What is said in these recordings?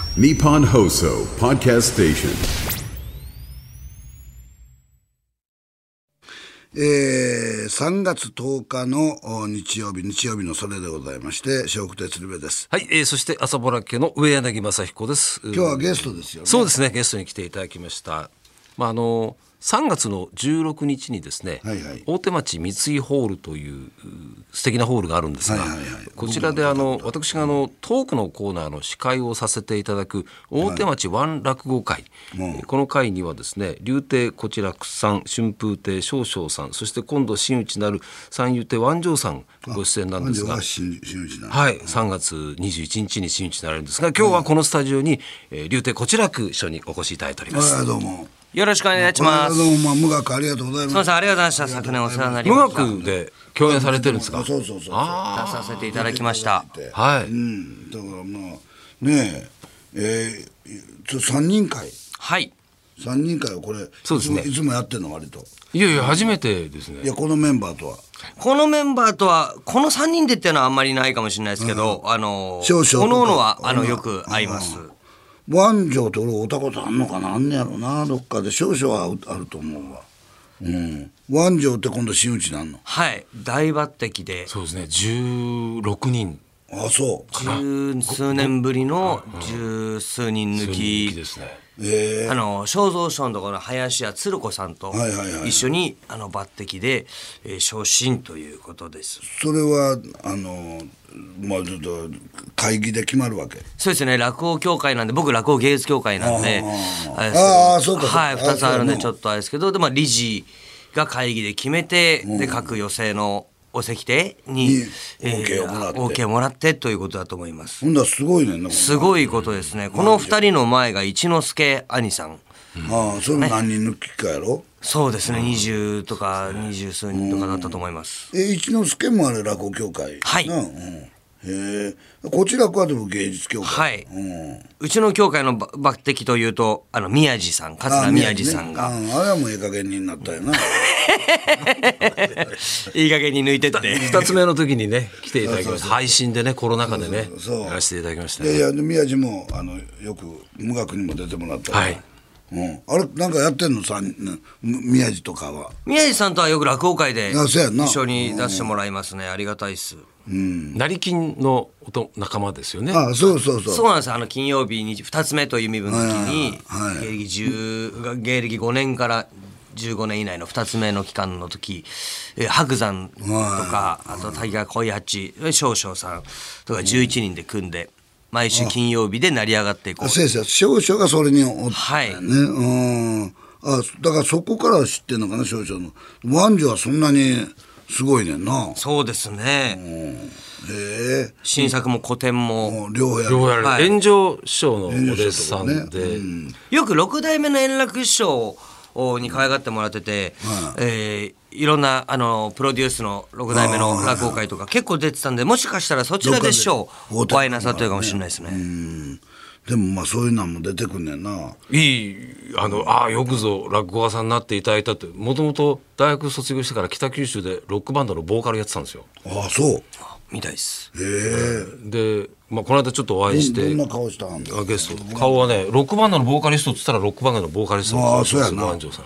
Nippon Hoso Podcast Station。 3月10日の日曜日のそれでございまして、笑福亭鶴瓶です。 はい、そして朝ぼら家の上柳正彦です。 今日はゲストですよね。 そうですね、ゲストに来ていただきました。3月の16日にですね、 はいはい、 大手町三井ホールという素敵なホールがあるんですが、こちらで私がトークのコーナーの司会をさせていただく大手町ワン落語会、この会にはですね、柳亭小痴楽さん、春風亭少々さん、そして今度真打ちなる三遊亭万丈さんご出演なんですが、はい、3月21日に真打ちになれるんですが、今日はこのスタジオに柳亭小痴楽師匠にお越しいただいております。 どうもよろしくお願いします。 どうも、無学ありがとうございます。 そうです、ありがとうございました。昨年お世話になりました。 無学で共演されてるんですか？ そう。 出させていただきました。 はい。 だからまあね3人会。 はい。 3人会はこれ、 そうですね、 いつもやってんの割と。 いや初めてですね。 いや、このメンバーとは。 このメンバーとはこの3人でっていうのはあんまりないかもしれないですけど、 少々 おのおのはよく会います。 万丈と俺会ったことあんのかな、あんねやろな、どっかで。少々はあると思うわ。万丈って今度真打ちなんの？ はい、大抜擢で。 そうですね、16人。 あ、そう。 十数年ぶりの十数人抜きですね。 正蔵師匠のところの林家鶴子さんと一緒に抜擢で昇進ということです。 それはまあ、ちょっと会議で決まるわけ？ そうですね、落語協会なんで、僕落語芸術協会なんで、 そうか、 はい、2つあるんでちょっとあれですけど、で、理事が会議で決めて、で各寄席のお席手に OK をもらってということだと思います。 ほんだらすごいね。 すごいことですね。この2人の前が一之輔兄さん。 それ何人抜きかやろ？ そうですね、20とか20数人とかだったと思います。 一之輔もあれ落語協会？ はい。 こちらはでも芸術協会。 はい。うちの協会の抜擢というと宮地さん、桂宮地さんが、 あれはもういい加減になったよな。 いい加減に抜いてって 2つ目の時にね来ていただきました。配信でね、コロナ禍でねやらせていただきましたね。 いや宮地もよく無学にも出てもらったから、 はい、 あれなんかやってんのさ、宮地とかは。 宮地さんとはよく落語会で一緒に出してもらいますね。ありがたいっす。 成金の仲間ですよね。 そうなんです。金曜日に2つ目という身分の時に、芸歴5年から15年以内の2つ目の期間の時、白山とか、あと滝川恋八少々さんとか11人で組んで、毎週金曜日で成り上がっていこう。 先生、少々がそれにおったはい、 ね。だからそこから知ってんのかな、少々の。万丈はそんなにすごいねんな。 そうですね。新作も古典も両方やる。 炎上師匠のお弟子さんで、 よく6代目の円楽師匠に可愛がってもらってて、いろんなプロデュースの6代目の落語会とか結構出てたんで、もしかしたらそちらで師匠お会いなさってるかもしれないですね。 でもまあそういうのも出てくんねんな。 よくぞ落語家さんになっていただいたって。もともと大学卒業してから北九州でロックバンドのボーカルやってたんですよ。 そうみたいです。 で、この間ちょっとお会いして、 どんな顔したんだ？ ゲスト顔はね、ロックバンドのボーカリストって言ったらロックバンドのボーカリストそうやな。 万丈さん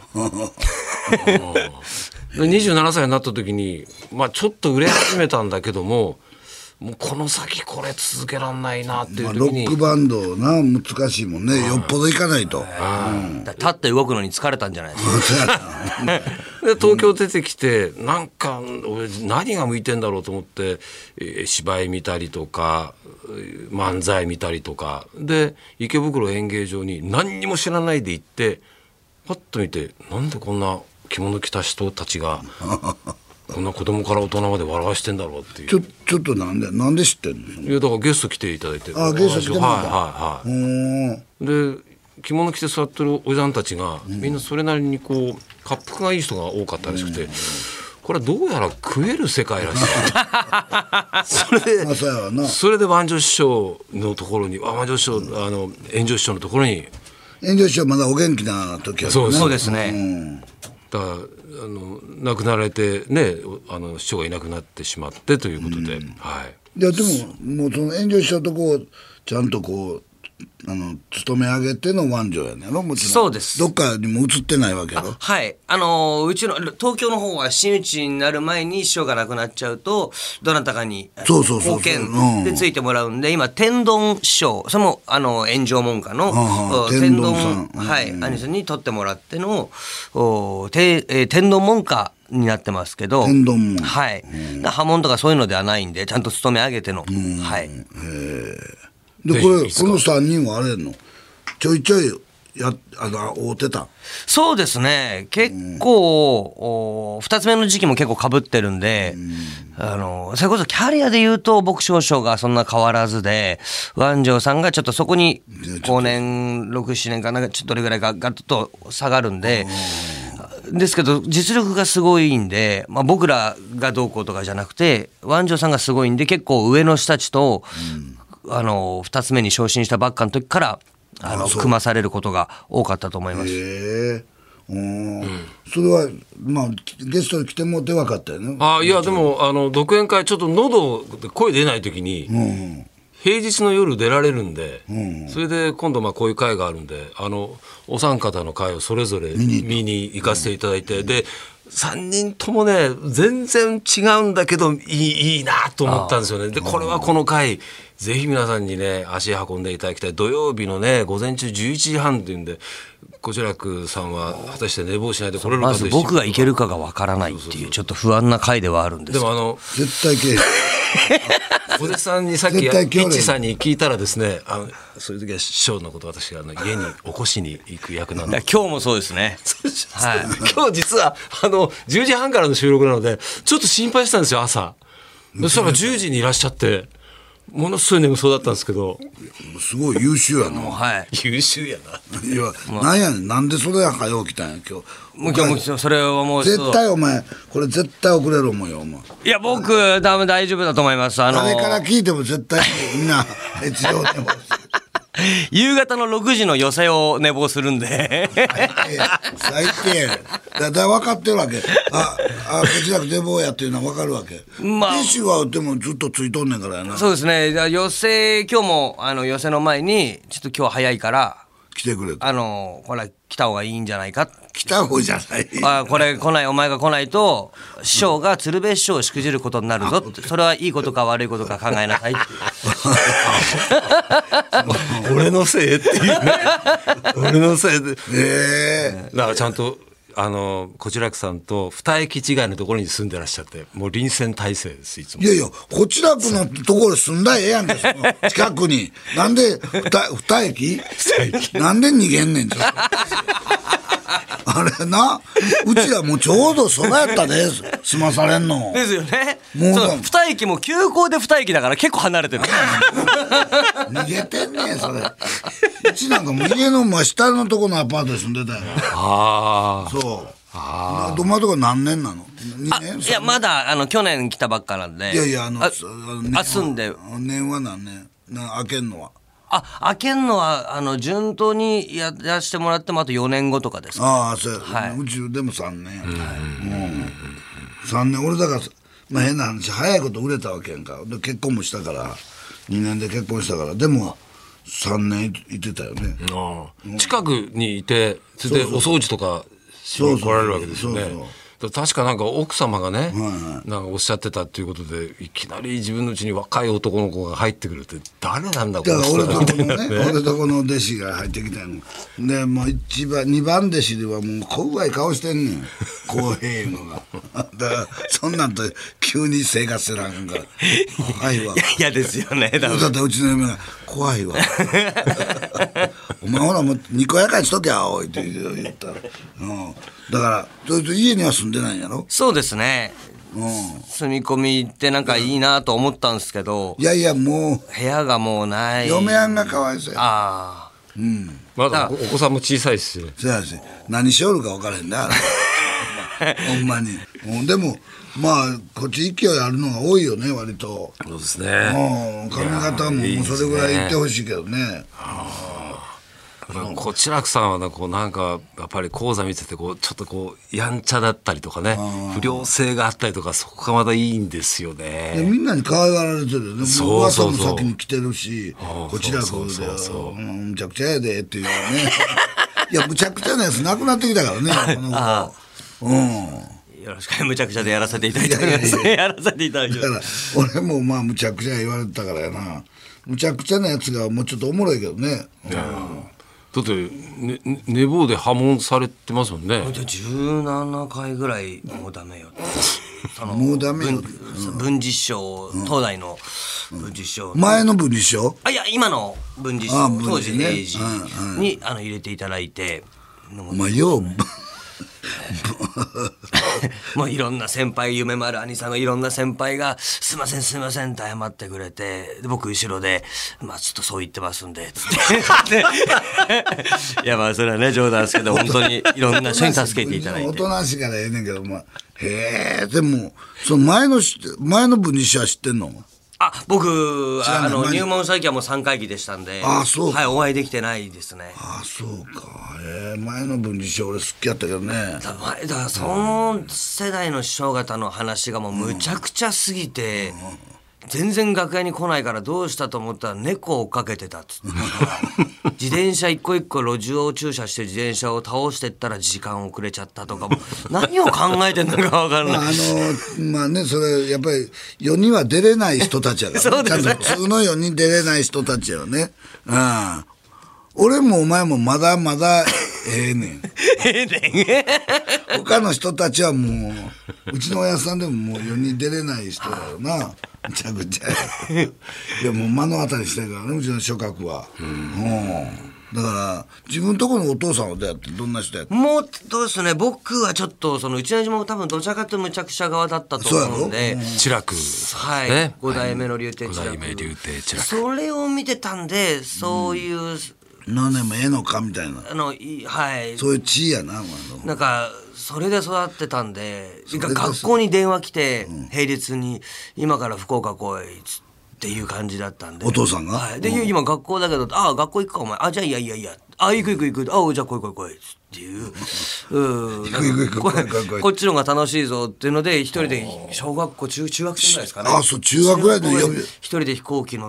27歳になった時に、ちょっと売れ始めたんだけども、もうこの先これ続けらんないなっていう時に、 ロックバンドな、難しいもんね。よっぽど行かないと。 立って動くのに疲れたんじゃないですか。 で東京出てきて、なんか俺何が向いてんだろうと思って、芝居見たりとか漫才見たりとかで、池袋演芸場に何にも知らないで行って、パッと見て、なんでこんな着物着た人たちがこんな子供から大人まで笑わしてんだろうっていう。 ちょっとなんで知ってんの？ いや、だからゲスト来ていただいて。 ゲスト来てもらった。 で着物着て座ってるおじさんたちが、みんなそれなりにこう恰幅がいい人が多かったらしくて、これはどうやら食える世界らしい。それで万丈師匠のところに、万丈師匠炎上師匠のところに。 炎上師匠まだお元気な時はね。 そうですね。 だから亡くなられてね、師匠がいなくなってしまってということで、 いやでももうその炎上師匠とこうちゃんとこう勤め上げての湾城やねんやろ、もちろん。 そうです。 どっかにも移ってないわけやろ。 はい。うちの、東京の方は真打ちになる前に師匠が亡くなっちゃうと、どなたかに、後見でついてもらうんで、今、天丼師匠、それも、炎上門下の、天丼さん、はい、兄さんに取ってもらっての、天丼門下になってますけど、 天丼門。 はい。破門とかそういうのではないんで、ちゃんと勤め上げての、はい。 で、この3人はあれやんのちょいちょい会うてた。 そうですね。結構、2つ目の時期も結構被ってるんで、それこそキャリアで言うと、僕少々がそんな変わらずで、湾城さんがちょっとそこに5年、6、7年かなんか、ちょっとどれぐらいかガッと下がるんで、ですけど、実力がすごいんで、まあ、僕らがどうこうとかじゃなくて、湾城さんがすごいんで、結構上の人たちと、2つ目に昇進したばっかの時から組まされることが多かったと思います。 それはまあゲストに来てもって分かったよね。 いやでも独演会ちょっと喉で声出ない時に、平日の夜出られるんで、それで今度こういう会があるんでお三方の会をそれぞれ見に行かせていただいて、で3人ともね全然違うんだけどいいなと思ったんですよね。でこれはこの回ぜひ皆さんにね足運んでいただきたい。土曜日のね午前中11時半っていうんで、こちらくさんは果たして寝坊しないで来れるかまず僕が行けるかがわからないっていうちょっと不安な回ではあるんですけど、 でも絶対けえ小関さんにさっきピッチさんに聞いたらですね、そういう時は師匠のこと私が家に起こしに行く役なんで今日もそうですねはい、今日実は10時半からの収録なのでちょっと心配したんですよ朝。そしたら10時にいらっしゃってものすごい眠そうだったんですけど、 すごい優秀やな。 はい、 優秀やな。 いや、なんやねん、なんでそれ早起きたんや今日。 もうそれはもう絶対お前これ絶対遅れる思うよお前。 いや僕多分大丈夫だと思います。 誰から聞いても絶対みんな越後でも夕方の6時の寄席を寝坊するんで最低だ分かってるわけ。こちら寝坊やっていうのは分かるわけ。練習はでもずっとついとんねんからやな。 そうですね。寄席今日も寄席の前にちょっと今日早いから来てくれと。 これ来た方がいいんじゃないか。 来た方じゃない。 これ来ない、お前が来ないと師匠が鶴瓶師匠をしくじることになるぞって。それはいいことか悪いことか考えなさいって俺のせいっていうね俺のせいで、だからちゃんとこちらくさんと2駅違いのところに住んでらっしゃって、もう臨戦態勢ですいつも。 いやいやこちらくのところ住んだらええやんけ近くに。なんで2駅なんで逃げんねんあれな、うちらもうちょうどそばやったで済まされんのですよね。もう2駅も急行で2駅だから結構離れてる逃げてんねんそれ。うちなんかもう家の真下のとこのアパートに住んでたよ。そうどまとか何年なの？2年？ いやまだ去年来たばっかなんで。 いやいや住んで年は何年開けんのは開けんのは順当にやらしてもらってもあと4年後とかですか。 そうや、うちでも3年やった。3年俺だから変な話早いこと売れたわけやんか。で結婚もしたから2年で結婚したから、でも3年いてたよね。 近くにいてそれでお掃除とかしに来られるわけですよね。確かなんか奥様がね、なんかおっしゃってたっていうことで、いきなり自分のうちに若い男の子が入ってくるって誰なんだこの人みたいなね。 俺とこの弟子が入ってきたので、もう2番弟子ではもう怖い顔してんねん公平いうのがだからそんなんと急に生活せらんから怖いわ。 嫌ですよね。 だってうちの嫁が怖いわお前ほらもうにこやかにしときゃおいって言ったら、だからそれと家には住んでないんやろ。 そうですね、住み込みってなんかいいなと思ったんですけど、 いやいやもう部屋がもうない。 嫁はんがかわいそうや。 まだお子さんも小さいし、 そうやし何しおるか分からへんねほんまに。でもまあこっち勢いあるのが多いよね割と。 そうですね。 髪型ももうそれぐらいいってほしいけどね。 こちらくさんはなんかやっぱり講座見ててちょっとやんちゃだったりとかね、不良性があったりとか、そこがまたいいんですよね。 みんなに可愛がられてるよね。 そうそうそう、 僕は先に来てるし、こちらくでむちゃくちゃやでっていうねいやむちゃくちゃなやつなくなってきたからねこの子。 よろしくむちゃくちゃでやらせていただいておりますやらせていただいて。 だから俺もまあむちゃくちゃ言われてたからやな。むちゃくちゃなやつがもうちょっとおもろいけどね。 だって寝坊で破門されてますもんね。 17回ぐらいもうダメよもうダメよ。 文治師匠、東大の文治師匠、 前の文治師匠、 いや今の文治師匠、当時の英治に入れていただいて、 お前ようもういろんな先輩、夢丸兄さんがいろんな先輩がすいませんすいませんって謝ってくれて、で僕後ろでまあちょっとそう言ってますんでつっていやまあそれはね冗談ですけど、本当にいろんな人に助けていただいて。 おとなしいからええねんけど、まあ、へえ。でもその前の文治師は知ってんの？ 僕入門最近はもう3回忌でしたんで、 そうか、 はい、お会いできてないですね。 そうか。前の文治師匠俺好きやったけどね。 だからその世代の師匠方の話がもうむちゃくちゃすぎて、全然楽屋に来ないからどうしたと思ったら猫を追っかけてたっつって自転車一個一個路上駐車して自転車を倒してったら時間遅れちゃったとか、も何を考えてんのか分からない。 まあね、それやっぱり世には出れない人たちやから、ね、 そうですね、 ちゃんと普通の世に出れない人たちやよね。俺もお前もまだまだええねん他の人たちはもううちのおやさんでももう世に出れない人だよな。むちゃくちゃいやもう目の当たりしてるからね、うちの諸閣は。だから自分とこのお父さんはどうやって、どんな人やって？ もうどうですね、僕はちょっとうちの親父も多分どちらかというとむちゃくちゃ側だったと思うんで、 知楽、 はい、ね、5代目の竜亭知楽、それを見てたんで、そういう、 何年もええのかみたいな、 はい、 そういう地位やな。 なんかそれで育ってたんで、学校に電話来て、並列に今から福岡来いっていう感じだったんで、 お父さんが、 はい、で今学校だけど、学校行くかお前、じゃあいや行くじゃあ来いっていうこっちの方が楽しいぞっていうので、一人で小学校中学生ぐらいですかね。 そう、中学ぐらいで一人で飛行機乗って、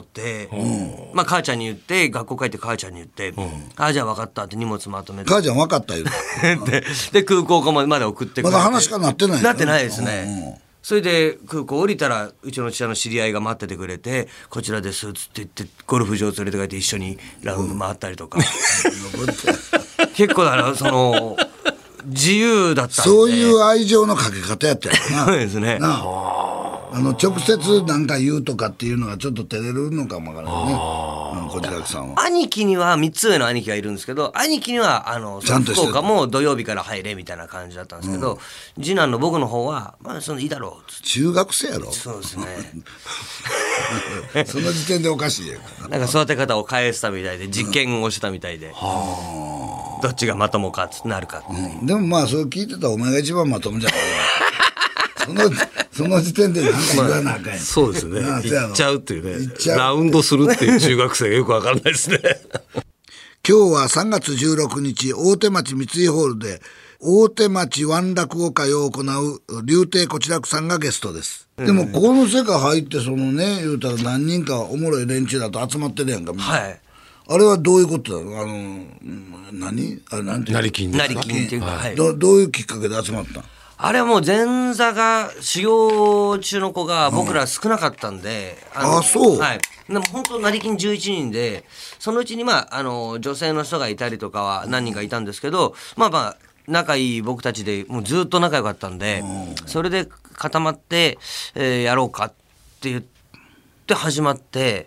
まあ母ちゃんに言って、学校帰って母ちゃんに言って、じゃあ分かったって荷物まとめて、 母ちゃん分かったよで空港まで送ってくれて、 まだ話がなってない。 なってないですね。それで空港降りたらうちの父親の知り合いが待っててくれて、こちらですっつって言ってゴルフ場連れて帰って一緒にラウンド回ったりとか、結構だから自由だったんで、 そういう愛情のかけ方やったよな。 そうですね。 直接なんか言うとかっていうのがちょっと照れるのかもわからないね。小白さんは兄貴には3つ上の兄貴がいるんですけど、兄貴には福岡も土曜日から入れみたいな感じだったんですけど、次男の僕の方はまあいいだろうっつって。 中学生やろ。 そうですねその時点でおかしいやん。 なんか育て方を変えてたみたいで、実験をしたみたいで、どっちがまともかなるか、 でもまあそれ聞いてたらお前が一番まともじゃないその時点で何か言わなあかんやん。 そうですね、行っちゃうっていうね、ラウンドするっていう中学生がよくわからないですね今日は3月16日大手町三井ホールで大手町ワン落語会を行う竜亭こちらくさんがゲストです。でもこの世界入って言うたら何人かおもろい連中だと集まってるやんか。 はい。 あれはどういうことだろう。何あれなんていうの？ 成金ですか。 成金っていうか、はい、 どういうきっかけで集まったん？ あれはもう前座が修行中の子が僕ら少なかったんで、 そう。 はい。でも本当成金11人で、そのうちに女性の人がいたりとかは何人かいたんですけど、まあ仲いい僕たちでもうずっと仲良かったんで、それで固まって、やろうかって言って始まって。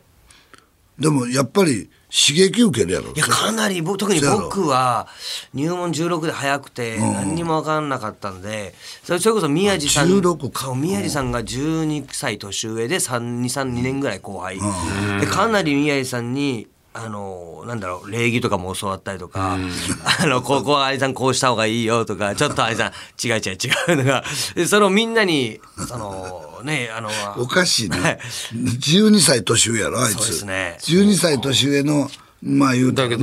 でもやっぱり刺激受けるやろ。 いやかなり特に僕は入門16で早くて何にも分からなかったんで、それこそ宮地さん宮地さんが12歳年上で2年ぐらい後輩で、かなり宮地さんになんだろう、礼儀とかも教わったりとか、ここは愛さんこうした方がいいよとか、ちょっと愛さん違うとか、それをみんなにおかしいね。12歳年上やろあいつ。 そうですね。 12歳年上のまあ言うたらね。 だけど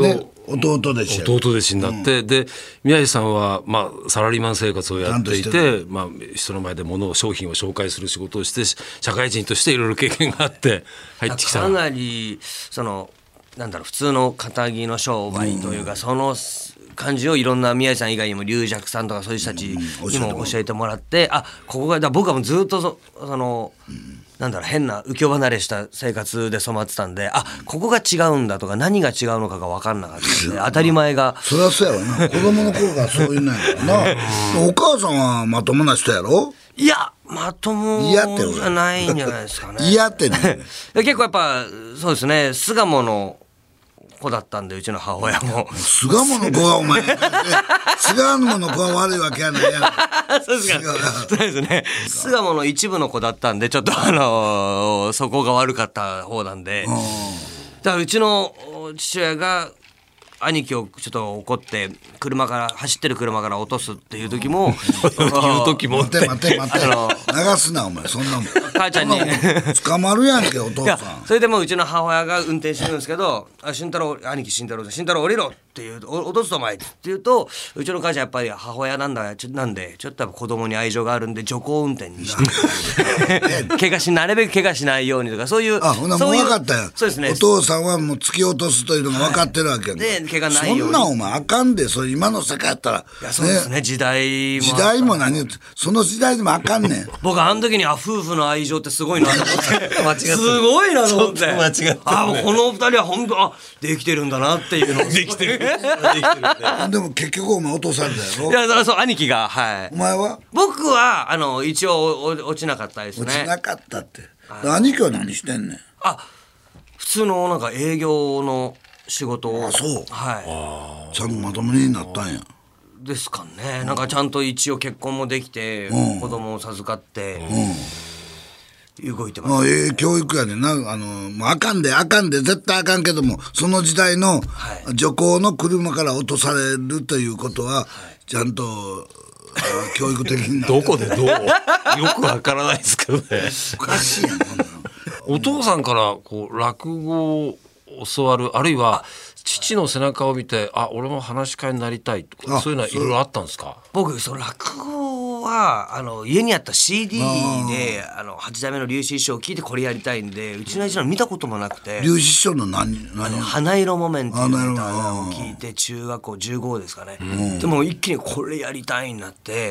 弟弟子や。 弟弟子になって、で宮治さんは、まあ、サラリーマン生活をやっていて、まあ、人の前で商品を紹介する仕事をして社会人としていろいろ経験があって入ってきた。 かなりなんだろう、普通の堅気の商売というか、その感じをいろんな宮治さん以外にも龍尺さんとかそういう人たちにも教えてもらって、ここが僕はもうずっとなんだろう、変な浮世離れした生活で染まってたんで、ここが違うんだとか何が違うのかが分かんなかったんで、当たり前が。 そりゃそうやわな。子供の頃からそういうのやからな。お母さんはまともな人やろ。 いや、まともじゃないんじゃないですかね。 嫌ってね。 結構やっぱそうですね、巣鴨の子だったんで、うちの母親も。 巣鴨の子はお前巣鴨の子は悪いわけやないやん。 そうですか。そうですね。巣鴨の一部の子だったんで、ちょっとそこが悪かった方なんで、だからうちの父親が兄貴をちょっと怒って走ってる車から落とすっていう時も待て流すなお前、そんなもん母ちゃんに捕まるやんけお父さん。 それでもうちの母親が運転してるんですけど、慎太郎降りろって言うと、落とすとお前って言うと、うちの母ちゃんやっぱり母親なんでちょっとやっぱ子供に愛情があるんで徐行運転にしてなるべく怪我しないようにとか、そういう。 ほなもう分かったよ。 そうですね。 お父さんはもう突き落とすというのが分かってるわけやんか。 で怪我ないように。 そんなんお前あかんで、それ今の世界やったら。 いやそうですね、時代も何言って、その時代でもあかんねん。 僕あの時に夫婦の愛情ってすごいなと思ってすごいなと思って間違ってこの二人は本当できてるんだなっていうのできてるでも結局お前落とされたやろ。 いやだからそう兄貴がお前は僕は一応落ちなかったですね。 落ちなかったって。兄貴は何してんねん。 普通のなんか営業の仕事を。 そう。 はいちゃんとまともになったんや。 ですかね。なんかちゃんと一応結婚もできて、子供を授かって、動いてます。 教育やねんな。もうあかんで絶対あかんけども、その時代の徐行の車から落とされるということは、ちゃんと教育的になってどこでどうよくわからないですけどね。 おかしいやんこんなの。 お父さんから落語を教わる、あるいは父の背中を見て俺も話し家になりたいとか、そういうのはいろいろあったんですか。 僕落語は家にあった CD で八代目の龍子師匠を聞いてこれやりたいんで、うちの一の見たこともなくて、 龍子師匠の花色木綿っていう歌を聞いて中学校15ですかね、でも一気にこれやりたいになって、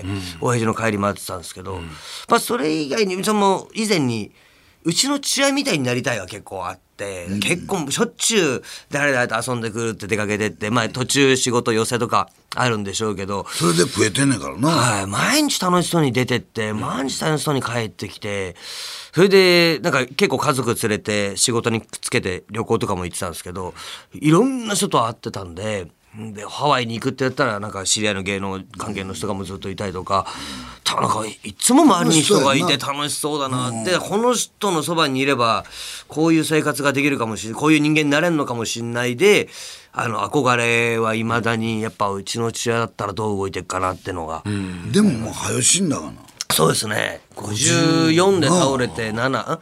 親父の帰り待ってたんですけど、それ以外に以前にうちの父親みたいになりたいは結構あって、結構しょっちゅう誰々と遊んでくるって出かけてって、途中仕事寄せとかあるんでしょうけど、 それで増えてんねんからな。 毎日楽しそうに出てって、毎日楽しそうに帰ってきて、それでなんか結構家族連れて仕事にくっつけて旅行とかも行ってたんですけど、いろんな人と会ってたんで、ハワイに行くってやったらなんか知り合いの芸能関係の人がもずっといたりとか、なんかいつも周りに人がいて楽しそうだなって、この人のそばにいればこういう生活ができるかもしれない、こういう人間になれるのかもしれないで、憧れはいまだにやっぱうちの父親だったらどう動いていくかなってのが、 でももう早死んだかな。 そうですね、54で倒れて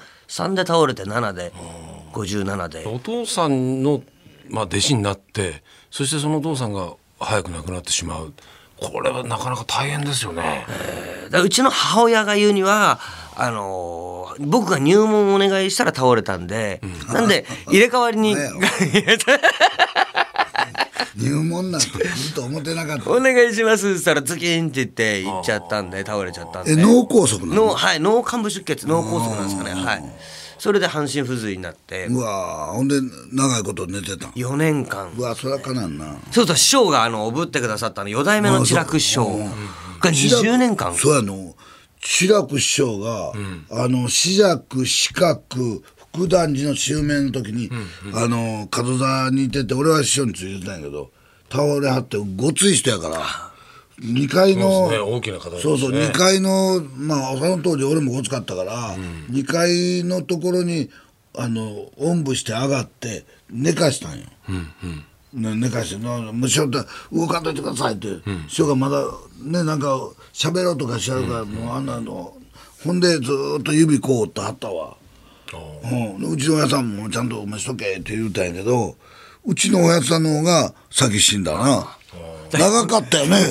3で倒れて7で57で。 お父さんの弟子になって、そしてそのお父さんが早く亡くなってしまう、これはなかなか大変ですよね。 うちの母親が言うには僕が入門をお願いしたら倒れたんで、なんで入れ替わりに入門なんてずっと思ってなかった。 お願いしますって言ったらズキンって言って行っちゃったんで、倒れちゃったんで。 脳梗塞なの？ 脳幹部出血、脳梗塞なんですかね。それで半身不随になって。 うわほんで長いこと寝てた。 4年間。 うわそりゃかなんな。 そうそう、師匠がおぶってくださった四代目の智楽師匠が20年間。 そう智楽師匠が、紫尺四角福団寺の襲名の時に、門座にいてて、俺は師匠についてたんやけど、倒れはってごつい人やから2階の、 大きな方ですね。 そう2階のその当時俺もごつかったから、2階のところにおんぶして上がって寝かしたんよ、寝かして「師匠動かんといてください」って、師匠がまだねなんか喋ろうとかしちゃうから、もうほんでずっと指こうってはったわ。うちの親さんもちゃんとお前しとけって言うたんやけど、 うちのおやつさんの方が先死んだな。長かったよね。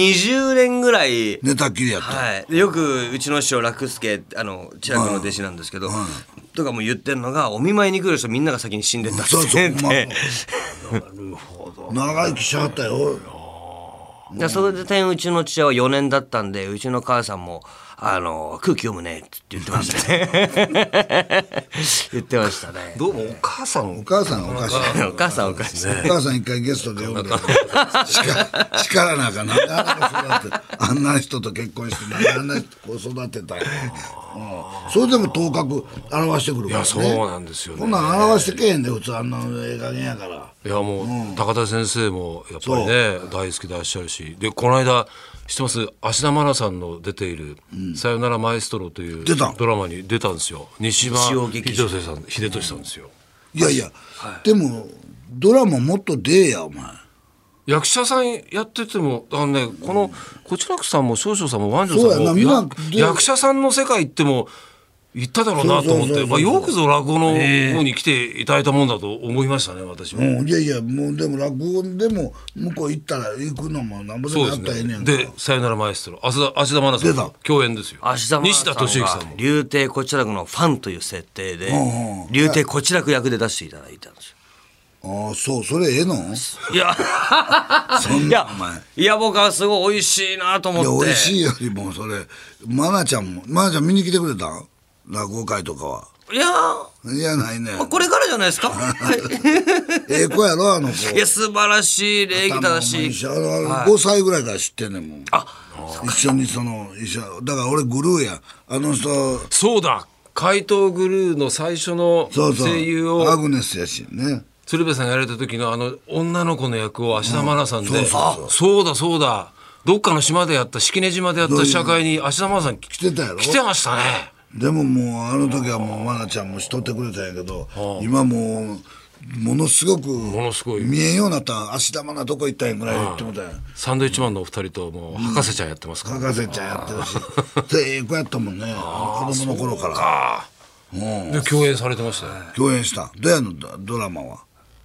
20年ぐらい寝たっきりやった。 はい、よくうちの師匠楽助千秋の弟子なんですけど、とかも言ってるのが、お見舞いに来る人みんなが先に死んでたって言って、 なるほど。長生きしはったよ。 それでうちの父親は4年だったんで、うちの母さんも空気読むねって言ってましたね。言ってましたね。 どうもお母さんおかしい。 お母さんおかしい。 お母さん一回ゲストで呼んで力なんかなんであんな人と結婚してなんであんな人を育てたんや。それでも頭角表してくるからね。 いやそうなんですよね。 こんなん表してけへんで普通あんなええ加減やから。 いやもう、高田先生もやっぱりね大好きでいらっしゃるし、でこの間知ってます、芦田愛菜さんの出ている「さよならマエストロ」というドラマに出たんですよ。西島秀俊さんですよ。 いやいや、でもドラマもっと出えやお前。 役者さんやっててもこのこちらくさんも少々さんも万丈さんも役者さんの世界行っても行っただろうなと思って、よくぞ落語の方に来ていただいたもんだと思いましたね、私は。 いやいや、もうでも落語でも向こう行ったら行くのもなんぼでもやったらええねんか。 で、さよならマエストロ、芦田愛菜さんと共演ですよ。 芦田愛菜西田敏行さんも柳亭小痴楽のファンという設定で柳亭小痴楽役で出していただいたんですよ。 ああ、そう、それええの？ いやそんなお前。 いや僕はすごい美味しいなと思って。 いや美味しいよりもそれ、愛菜ちゃん見に来てくれたん？落語会とかは。 いやいやないね。 これからじゃないですか。 ええ子やろあの子。 いや素晴らしい礼儀正しい。 5歳ぐらいから知ってんねんもん。一緒に一緒だから俺グルーやあの人。 そうだ、怪盗グルーの最初の声優をアグネスやしね。 鶴瓶さんがやられた時の女の子の役を芦田愛菜さんで、そうだどっかの島でやった式根島でやった試写会に芦田愛菜さん来てたやろ。来てましたね。 でももうあの時はもう愛菜ちゃんもしとってくれたんやけど、今もうものすごく見えんようになった。芦田愛菜どこ行ったんやぐらい言ってもたんや。 サンドイッチマンのお二人ともう博士ちゃんやってますから、 博士ちゃんやってるしでええ子やったもんね、子供の頃から。 で共演されてましたよ。 共演した。どうやのドラマは。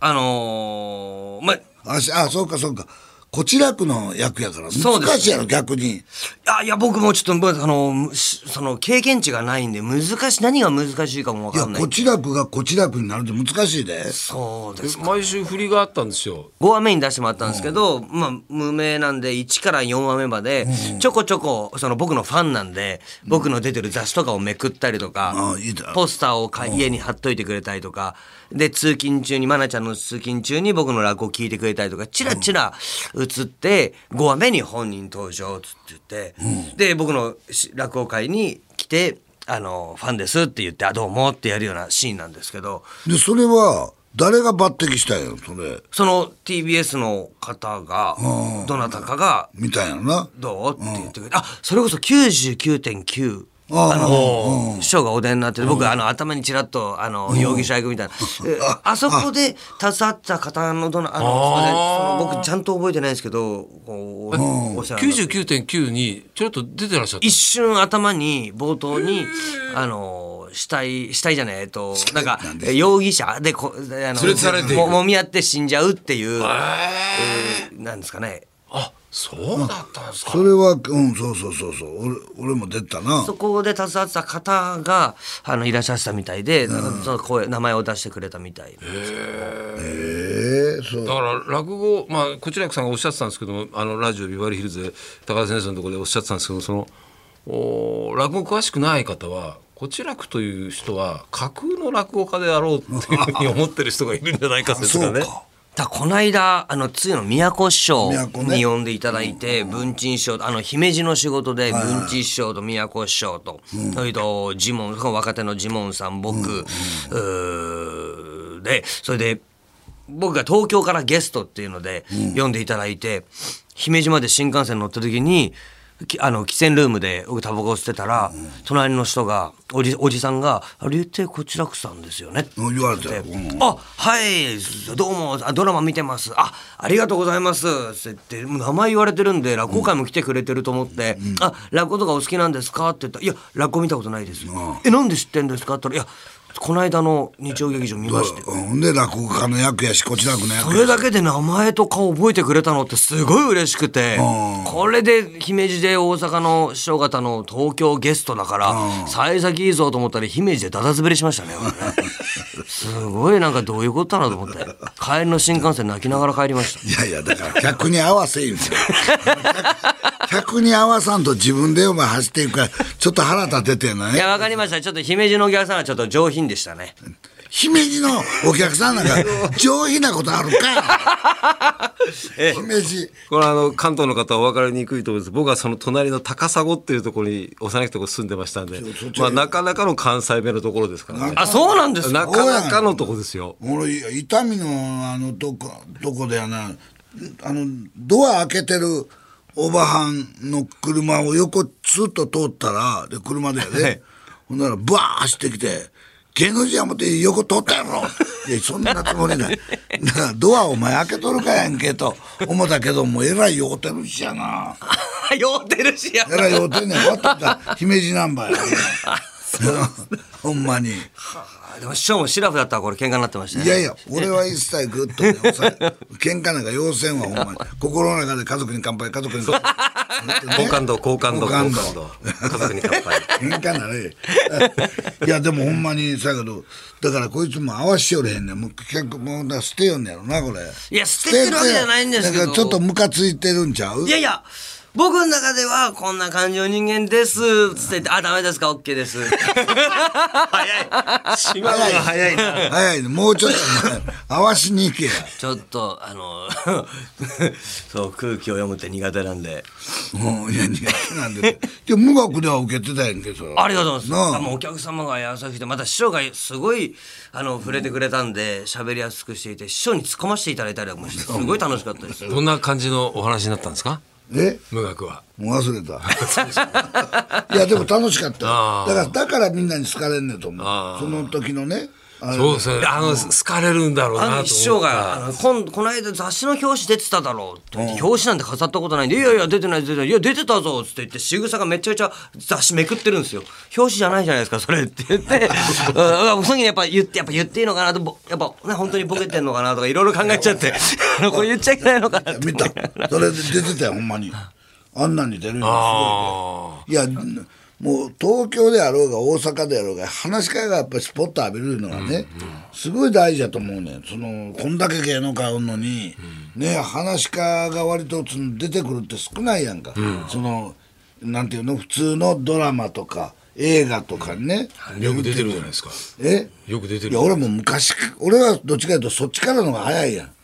そうかこちらくの役やから難しいやろ逆に。 いや僕もちょっとその経験値がないんで何が難しいかも分かんない。 いやこちらくがこちらくになるって難しいで。 そうですか。 毎週振りがあったんですよ。 5話目に出してもらったんですけど、無名なんで1から4話目までちょこちょこ僕のファンなんで、僕の出てる雑誌とかをめくったりとか、ポスターを家に貼っといてくれたりとかで、通勤中に愛菜ちゃんの通勤中に僕の落語を聞いてくれたりとか、チラチラ映って5話目に本人登場って言って、で僕の落語会に来てファンですって言ってどうもってやるようなシーンなんですけど。 でそれは誰が抜擢したんやろその TBS の方がどなたかがみたいなな。 どうって言ってくれて、それこそ 99.9師匠がお出になってて、僕頭にちらっと容疑者役みたいなあそこで携わった方の僕ちゃんと覚えてないんですけど、 99.9 にちょっと出てらっしゃった。 一瞬頭に冒頭に死体じゃねえなんか容疑者で連れてされていく、 もみ合って死んじゃうっていうなんですかね。 そうだったんですか。 それはそう俺も出たな。 そこで携わってた方がいらっしゃったみたいで、その名前を出してくれたみたいそうだから落語、こちらくさんがおっしゃってたんですけども、ラジオビバリーヒルズで高田先生のところでおっしゃってたんですけど、落語詳しくない方はこちらくという人は架空の落語家であろうっていうふうに思ってる人がいるんじゃないか説がね。 この間つゆの宮古師匠に呼んでいただいて、文珍師匠姫路の仕事で文珍師匠と宮古師匠と、それとジモン若手のジモンさん僕、でそれで僕が東京からゲストっていうので呼んでいただいて、姫路まで新幹線乗った時に喫煙ルームで僕タバコ吸ってたら、隣の人がおじさんが「柳亭小痴楽さんですよね」って言われて 「はいどうもドラマ見てますありがとうございます」って名前言われてるんで落語会も来てくれてると思って「落語とかお好きなんですか?」って言ったら「いや落語見たことないです」なんで知ってんですか?」って言ったら「いやこの間の日曜劇場見まして、 ほんで落語家の役やしこちらくの役やしそれだけで名前と顔覚えてくれたのってすごい嬉しくて、これで姫路で大阪の師匠方の東京ゲストだから幸先いいぞと思ったら姫路でダダ滑りしましたね。俺ねすごいなんかどういうことだなと思って帰りの新幹線泣きながら帰りました。 いやだから客に合わせ言うんですよ客に合わさんと自分でお前走っていくからちょっと腹立ててんのね。 いやわかりました。ちょっと姫路のお客さんはちょっと上品でしたね。 姫路のお客さんなんか上品なことあるか姫路これ関東の方はお分かりにくいと思うんです。僕はその隣の高砂っていうところに幼いところ住んでましたんで、なかなかの関西弁のところですからね。 あ、そうなんですか。 なかなかのとこですよ。 俺伊丹のとこでやなドア開けてるおばはんの車を横ツーッと通ったらで車でやで、ほんならバー走ってきて芸能人はもって横通ったやろいやそんなつもりないだからドアお前開けとるかやんけと思ったけどもうえらい酔うてるしやな酔うてるしやえらい酔うてんねん終わったった姫路ナンバーやほんまに。 でも師匠もシラフだったらこれ喧嘩になってましたね。 いやいや俺は一切グッとね抑え喧嘩なんか要せんわほんまに心の中で家族に乾杯家族に乾杯好感度家族に乾杯喧嘩なれいやでもほんまにさやけどだからこいつも合わしよれへんねんもうだ捨てよんねやろなこれ。 いや捨ててるわけじゃないんですけどだからちょっとムカついてるんちゃう。 いやいや僕の中ではこんな感情人間ですつってあダメですか OK です早いしまうのが早いな早いねもうちょっと合わしに行けやちょっとそう空気を読むって苦手なんでいや苦手なんででも無学では受けてたやんけそれありがとうございます。もうお客様が優しくてまた師匠がすごい触れてくれたんで喋りやすくしていて師匠に突っ込ませていただいたりもしてすごい楽しかったです。 どんな感じのお話になったんですか無学は。 もう忘れたいやでも楽しかったよだからみんなに好かれんねんと思うその時のねそうですね好かれるんだろうなと思った師匠がこの間雑誌の表紙出てただろうって言って表紙なんて飾ったことないんでいや出てないいや出てたぞって言って仕草がめちゃめちゃ雑誌めくってるんですよ。表紙じゃないじゃないですかそれって言ってその時にやっぱ言っていいのかなとやっぱね本当にボケてんのかなとかいろいろ考えちゃってこれ言っちゃいけないのかなって見たそれで出てたよほんまにあんなに出るのすごいいやもう東京であろうが大阪であろうが話し会がやっぱりスポット浴びるのがね、すごい大事だと思うねんこんだけ芸能界おんのに、ね話し家が割と出てくるって少ないやんか、なんていうの普通のドラマとか映画とかね、 よく出てるじゃないですか。よく出てる。 いや俺も俺はどっちかというとそっちからのが早いやん。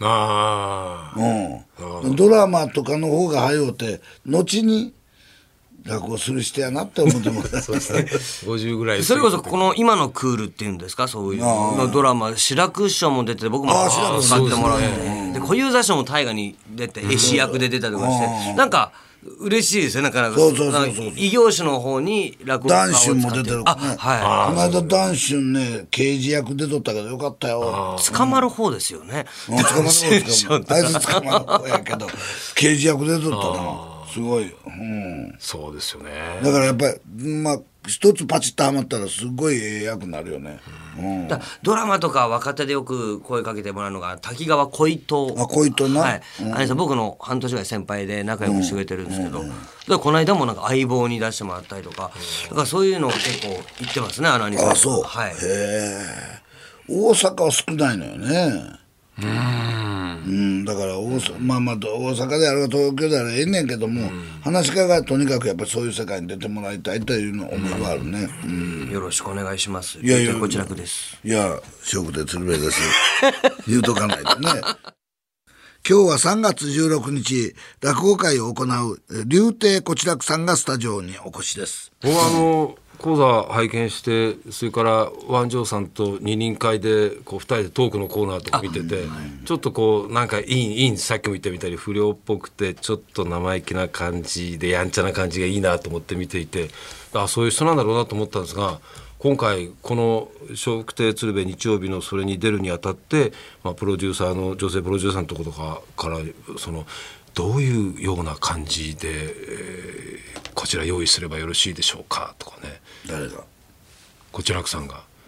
ドラマとかの方が早うて後に落語する人やなって思ってますそうですね 50ぐらいそれこそこの今のクールっていうんですかそういうドラマ志らく師匠も出て僕も使ってもらってで小遊三師匠も大河に出て絵師役で出たりとかしてなんか嬉しいですよ。なんか異業種の方に落語家を使って談春も出てるからね。この間談春ね刑事役出とったけどよかったよ。 捕まる方ですよね。 捕まる方あいつ捕まる方やけど刑事役出とったな。すごい、 そうですよね。 だからやっぱりまあ一つパチッとはまったらすごいええ役になるよね、 ドラマとか若手でよく声かけてもらうのが滝川小糸小糸な、 はい兄さん僕の半年ぐらい先輩で仲良くしてくれてるんですけど、でこの間もなんか相棒に出してもらったりとかだからそういうのを結構言ってますね兄さん。 そう、 はい、 へえ大阪は少ないのよね。だから大阪であるか東京であるかええねんけども、話し家がとにかくやっぱりそういう世界に出てもらいたいというの思いはあるね、 よろしくお願いします。 いやこちらくです。 いや笑福亭鶴瓶です言うとかないとね今日は3月16日落語会を行う柳亭小痴楽さんがスタジオにお越しです。 僕講座拝見してそれから湾城さんと二人会でこう2人でトークのコーナーとか見ててちょっとこうなんかいいさっきも言ったみたいに不良っぽくてちょっと生意気な感じでやんちゃな感じがいいなと思って見ていてそういう人なんだろうなと思ったんですが今回この笑福亭鶴瓶日曜日のそれに出るにあたって、プロデューサーの女性プロデューサーのところとかからどういうような感じで、こちら用意すればよろしいでしょうかとかね。 誰が小痴楽さんが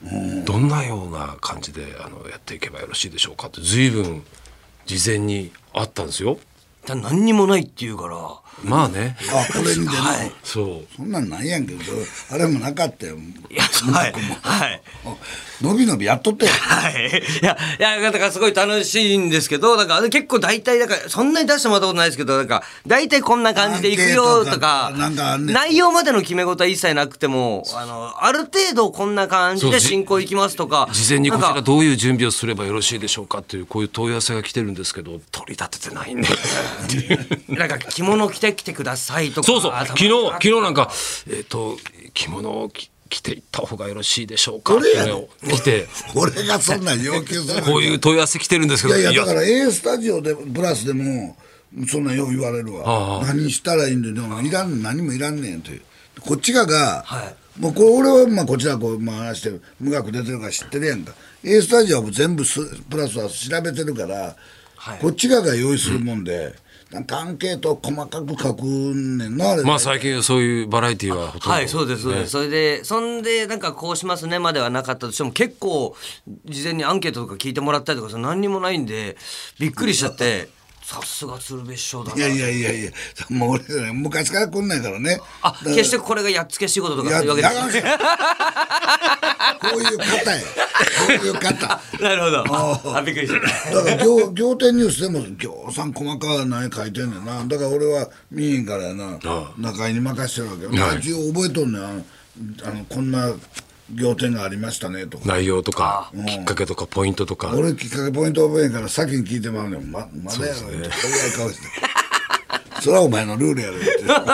どんなような感じでやっていけばよろしいでしょうかって随分事前にあったんですよ。 何にもないって言うからまあね、 これにでも、 そうそんなんないやんけど、あれもなかったよ。 いやはいはいのびのびやっとって。 はいいやだからすごい楽しいんですけど、だから結構大体だからそんなに出してもらったことないですけど、だから大体こんな感じでいくよとかなんかあんねん内容までの決め事は一切なくてもある程度こんな感じで進行いきますとか、 事前にこちなんからどういう準備をすればよろしいでしょうかっていうこういう問い合わせが来てるんですけど、取り立ててないんだよねっていうなんか着物着てきてくださいとか、 そう昨日なんか着物を着ていった方がよろしいでしょうかっていうのを来て、 俺がそんなん要求する。 こういう問い合わせ来てるんですけど、 いやだから A スタジオでプラスでもそんなんよう言われるわ。何したらいいんで、でもいらん、何もいらんねんという。こっちが、もうこれ俺はまあこちらこう話して無学出てるから知ってるやんか。A スタジオはもう全部プラスは調べてるから、こっちが用意するもんで。なんかアンケートを細かく書くねんな、あれ。 まあ最近はそういうバラエティーはほとんど、 はいそうですそうです、そんでなんかこうしますねまではなかったとしても、結構事前にアンケートとか聞いてもらったりとか何にもないんでびっくりしちゃって。さすが鶴瓶師匠だな。 いやもう俺昔から来んないからね。 決してこれがやっつけ仕事とかそういうわけですね。 こういう方や。こういう方。 なるほど。びっくりした。 だから仰天ニュースでもぎょうさん細かい何書いてんねんな。だから俺は見えんからやな、中井に任してるわけよ。一応覚えとんねん。こんな仰天がありましたねとか内容とかきっかけとかポイントとか。 俺きっかけポイント覚えんから先に聞いてまうねん。まだやろってこういう顔してそれはお前のルールやろってだ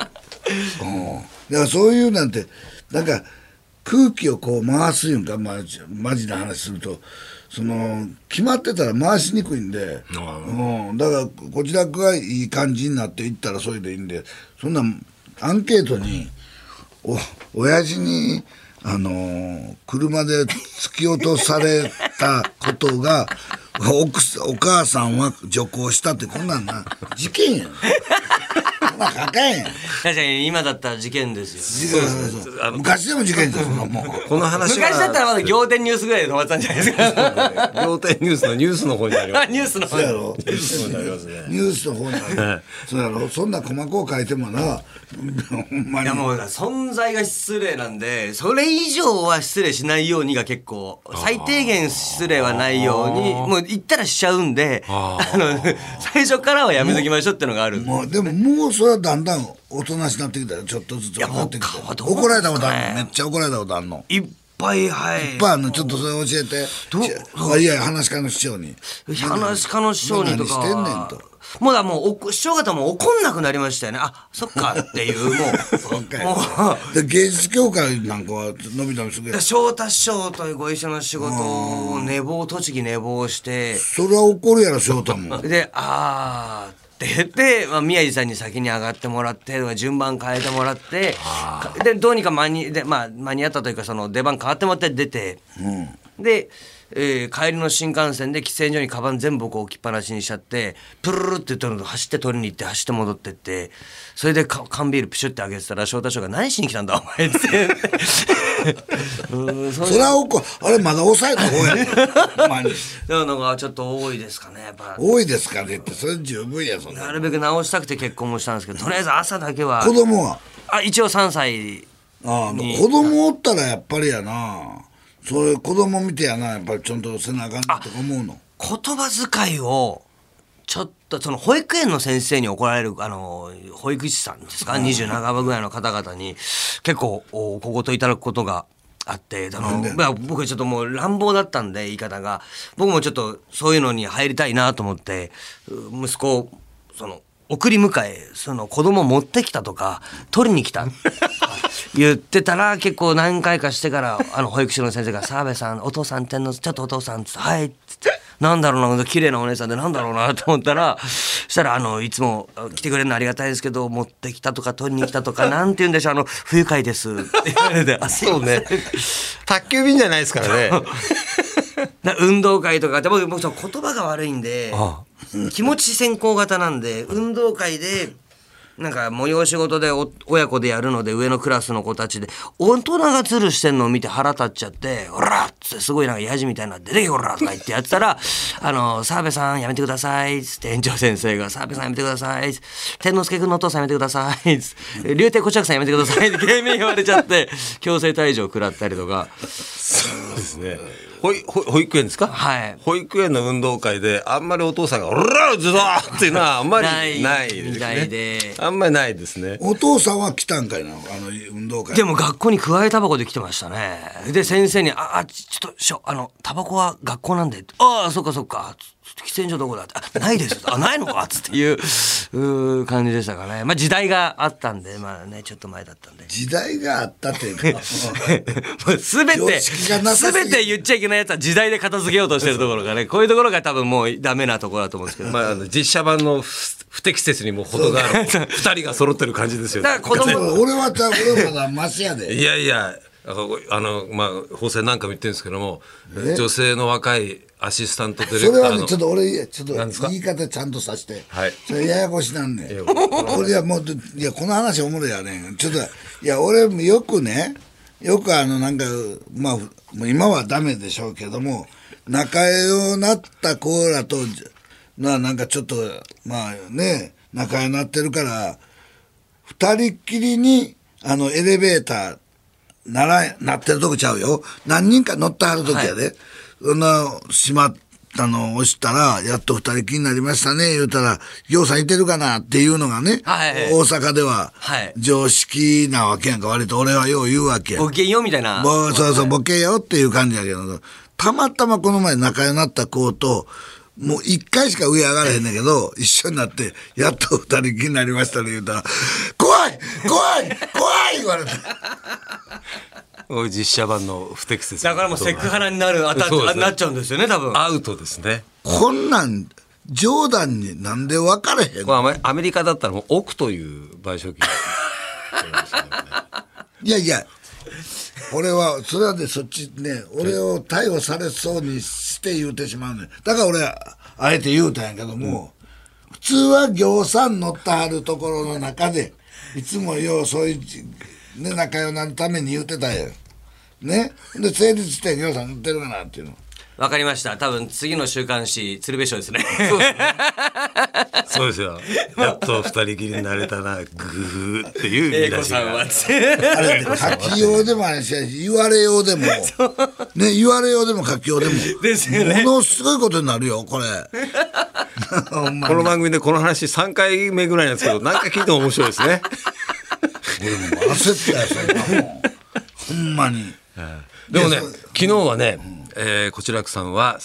からそういうなんてなんか空気をこう回すいうんか、マジな話すると決まってたら回しにくいんで、だからこちらがいい感じになっていったらそれでいいんで、そんなアンケートに親父に車で突き落とされたことがお母さんは徐行したって、こんなんな事件やん。こんなん書かんやん。 確かに今だったら事件ですよ。 そう昔でも事件ですよ。もうこの話は昔だったらまだ仰天ニュースぐらいで止まってたんじゃないですか。 仰天ニュースのニュースの方になります。 ニュースの方そうやろ。 ニュースになりますね。 ニュースの方になる。そうやろ。そんな細かく書いてもな、ほんまに。 いやもう存在が失礼なんで、それ以上は失礼しないようにが結構最低限失礼はないようにもう言ったらしちゃうんで、最初からはやめときましょうってのがある。 でももうそれはだんだんおとなしくなってきたよ。ちょっとずつ分かってきて。怒られたことあるの？めっちゃ怒られたことあるの？ いっぱい、はい。 いっぱいあるの。ちょっとそれ教えて。いや話し家の師匠に。 話し家の師匠にとか。 何してんねんと。 もう師匠方も怒んなくなりましたよね。あ、そっかっていうもう。 で芸術協会なんかは伸びたりする。 翔太師匠とご一緒の仕事を栃木寝坊して。 それは怒るやろ翔太も。 でって言って、宮治さんに先に上がってもらって順番変えてもらってでどうにか間に合ったというかその出番変わってもらって出て、で、帰りの新幹線で喫煙所にカバン全部こう置きっぱなしにしちゃってプルルルって言ったの走って取りに行って走って戻ってってそれで缶ビールプシュってあげてたら翔太師匠が何しに来たんだお前ってそれはあれまだ抑えた方やねん。ほんまになんかちょっと多いですかねやっぱ多いですかねってそれ十分やそんな。 なるべく直したくて結婚もしたんですけどとりあえず朝だけは子供は一応3歳に子供おったらやっぱりやなそういう子供見てやなやっぱりちゃんとせなあかんなとか思うの。 言葉遣いをちょっとその保育園の先生に怒られる保育士さんですか20半ばぐらいの方々に結構小言いただくことがあって僕ちょっともう乱暴だったんで言い方が僕もちょっとそういうのに入りたいなと思って息子を送り迎え子供持ってきたとか取りに来た言ってたら結構何回かしてから保育士の先生が「澤部さんお父さんちょっとお父さん」っつって「はい」っつってなんだろうな綺麗なお姉さんでなんだろうなと思ったらしたらいつも来てくれるのありがたいですけど持ってきたとか取りに来たとかなんて言うんでしょう不愉快ですって言われてそうね宅急便じゃないですからね運動会とかで僕言葉が悪いんで気持ち先行型なんで運動会でなんか催し事で親子でやるので上のクラスの子たちで大人がズルしてんのを見て腹立っちゃって「おら!」っつってすごいなんかヤジみたいな「出てけおら!」とか言ってやってたら澤部さんやめてくださいっつって園長先生が「澤部さんやめてください」天之助君のお父さんやめてくださいっつって竜亭こちゃくさんやめてくださいって芸名言われちゃって強制退場食らったりとか。 そうですね。保育園ですか？ はい。 保育園の運動会であんまりお父さんが「おらずだ!」っていうのはあんまりないですね。 みたいで。 あんまりないですね。 お父さんは来たんかいな、運動会。 でも学校にくわえタバコで来てましたね。で先生に「ちょっとタバコは学校なんで」ああそっかそっか」喫煙所どこだって「ないです」あないのか」っていう感じでしたかね。まあ時代があったんでまあねちょっと前だったんで時代があったっていうかもう全て言っちゃいけないやつは時代で片付けようとしてるところがねこういうところが多分もうダメなところだと思うんですけど、 まあ実写版の不適切にも程がある2人が揃ってる感じですよね。 だから子供俺はまだマシやで。 いやいやまあ放送なんかも言ってるんですけども女性の若いアシスタントディレクターのそれはねちょっと俺ちょっと何ですか言い方ちゃんとさせて、 はいそれややこしなんねん。俺はもういやこの話おもろいやねん。ちょっといや俺よくなんかまあ今はダメでしょうけども仲良くなった子らとなんかちょっとまあね仲良くなってるから二人っきりにエレベーターなってるとこちゃうよ。何人か乗ってはるときやで。はい、閉まったのを押したら、やっと二人きりになりましたね、言うたら、ぎょうさんいてるかなっていうのがね、 はい、 大阪では常識なわけやんか、割と俺はよう言うわけや。 ボケよみたいな。 そう、ボケよっていう感じやけど、たまたまこの前仲良くなった子と、もう一回しか上上がらへんねんけど、一緒になって、やっと二人きりになりましたね、言うたら、怖い言われた。 実写版の不適切だからもうセクハラになっちゃうんですよね多分。 アウトですね。 こんなん冗談になんで分かれへんの。 これアメリカだったらもう億という賠償金いや俺はそれはねそっちね俺を逮捕されそうにして言うてしまうね。だから俺はあえて言うたんやけども、普通は行さん乗ったはるところの中でいつもようそういうね仲良くなるために言うてたんやね。で成立して行さん乗ってるかなっていうの。 わかりました。多分次の週刊誌鶴瓶賞ですね。 そうですよ。やっと二人きりになれたなグーっていう見出しが。 あれね書きようでもあれし言われようでもね言われようでも書きようでもですよね。 ものすごいことになるよこれ。 この番組でこの話3回目ぐらいなんですけど何か聞いても面白いですね。 俺も焦ったよそんなもんほんまに。 でもね昨日はね、こちらくさんは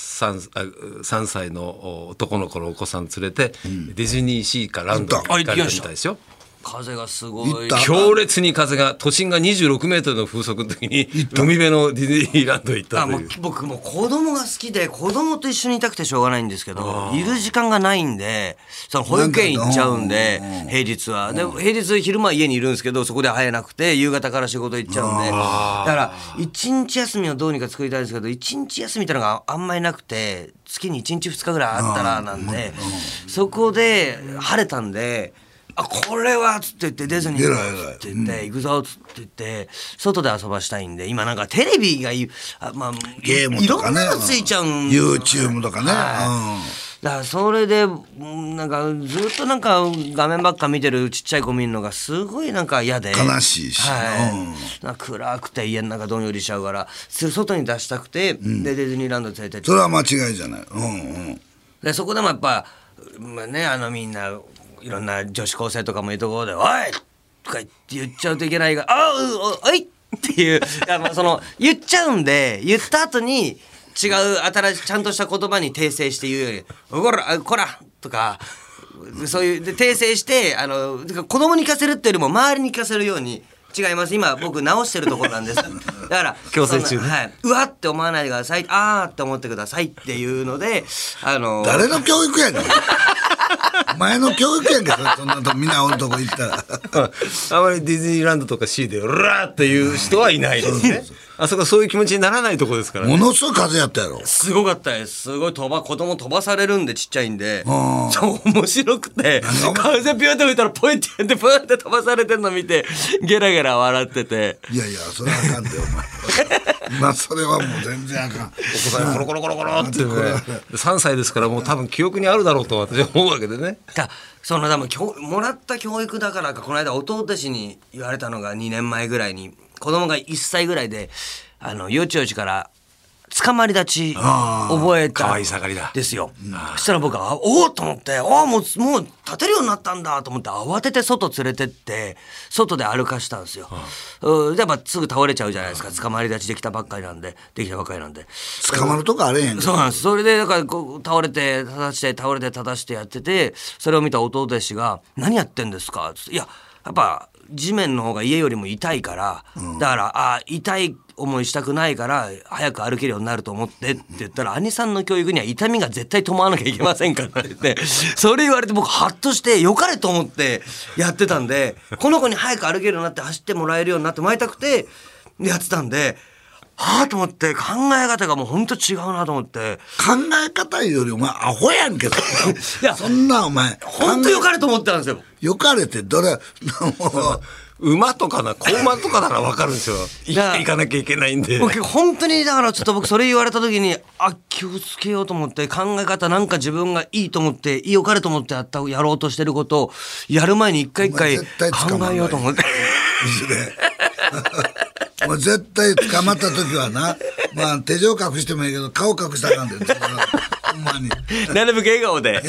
3歳の男の子のお子さん連れて、ディズニーシーかランドに行かれたみたいですよ。 風がすごい強烈に風が都心が26メートルの風速の時に海辺のディズニーランド行ったという。 僕も子供が好きで子供と一緒にいたくてしょうがないんですけどいる時間がないんでその保育園行っちゃうんで平日はで平日昼間家にいるんですけどそこで会えなくて夕方から仕事行っちゃうんでだから一日休みをどうにか作りたいんですけど一日休みってのがあんまりなくて月に1日2日ぐらいあったらなんでそこで晴れたんでこれはつって言ってディズニーって言って行くぞつって言って外で遊ばしたいんで今なんかテレビがまあゲームとかねいろんなのついちゃうん YouTube とかね、 だからそれでなんかずっとなんか画面ばっか見てるちっちゃい子見るのがすごいなんか嫌で悲しいし、 なんか暗くて家の中どんよりしちゃうから外に出したくて、でディズニーランド連れてってそれは間違いじゃない、 でそこでもやっぱ、まあね、みんないろんな女子高生とかもいるところで「おい!」とか言っちゃうといけないが「おい!」っていうその言っちゃうんで言った後に違う新しいちゃんとした言葉に訂正して言うより「こら!」とかそういうで訂正して子供に聞かせるっていうよりも周りに聞かせるように。違います今僕直してるところなんですだから強制中ね、 はい、うわって思わないでくださいって思ってくださいっていうので誰の教育やねんお前の教育やんけそんなとみんなおるとこ行ったらあまりディズニーランドとか C でうらーっていう人はいないですねあそこはそういう気持ちにならないとこですからね。 ものすごい風やったやろ。 すごかったです。すごい子供飛ばされるんでちっちゃいんで、そう面白くて、風ピュンって吹いたらポイってやってプンって飛ばされてんの見てゲラゲラ笑ってて。 いやいやそれはあかんでお前。まあそれはもう全然あかん。お子さんコロコロコロコロってね、3歳ですからもう多分記憶にあるだろうと私は思うわけでね。 その多分もらった教育だからか、この間弟弟子に言われたのが2年前ぐらいに、子供が1歳ぐらいで幼稚園から捕まり立ち覚えた可愛い盛りだですよ。そしたら僕はおおと思って、もう立てるようになったんだと思って慌てて外連れてって外で歩かしたんですよ。でやっぱすぐ倒れちゃうじゃないですか。捕まり立ちできたばっかりなんで。 捕まるとこあれへん。 そうなんです。それでだからこう倒れて正してやってて、それを見た弟弟子が何やってんですかって。いややっぱ地面の方が家よりも痛いから、だから痛い思いしたくないから早く歩けるようになると思ってって言ったら、兄さんの教育には痛みが絶対止まらなきゃいけませんからって言ってそれ言われて僕ハッとしてよかれと思ってやってたんで、この子に早く歩けるようになって走ってもらえるようになってもらいたくてやってたんで、はあと思って、考え方がもう本当違うなと思って。 考え方よりお前アホやんけど。 いやそんなお前本当よかれと思ってたんですよ。 よかれってどれもう馬とか子馬とかなら分かるんですよ。生きていかなきゃいけないんで。 僕本当にだからちょっと僕それ言われた時に気をつけようと思って、考え方なんか自分がいいと思って良かれと思ってやろうとしてることをやる前に一回考えようと思って。 もう絶対捕まった時はな、まあ手錠隠してもいいけど顔隠したらあかんで、ほんまになるべく笑顔で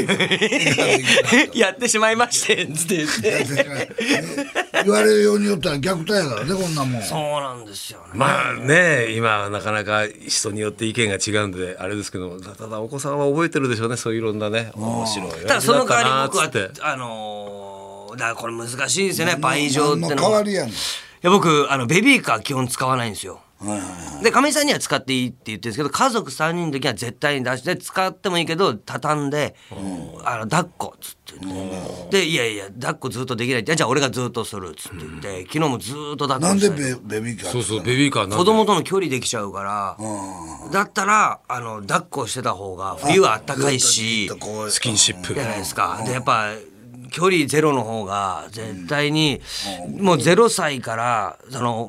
でやってしまいましてつって言って言われるように言ったら虐待やからね、こんなもん。 そうなんですよね。 まあね、今はなかなか人によって意見が違うんであれですけど、ただお子さんは覚えてるでしょうね、そういういろんなね面白い。 ただその代わり僕はってだからこれ難しいですよね、倍乗ってのは。 何の代わりやねん。 いや僕ベビーカー基本使わないんですよ。で亀井さんには使っていいって言ってるんですけど、家族3人の時は絶対に出して使ってもいいけど畳んで抱っこっつって言って、でいや抱っこずっとできないって、じゃあ俺がずっとするっつって言って、昨日もずっと抱っこなんしてでベビーカー。 そうベビーカーなんで子供との距離できちゃうから、だったら抱っこしてた方が冬はあったかいしスキンシップじゃないですか。でやっぱ距離ゼロの方が絶対に、もう0歳から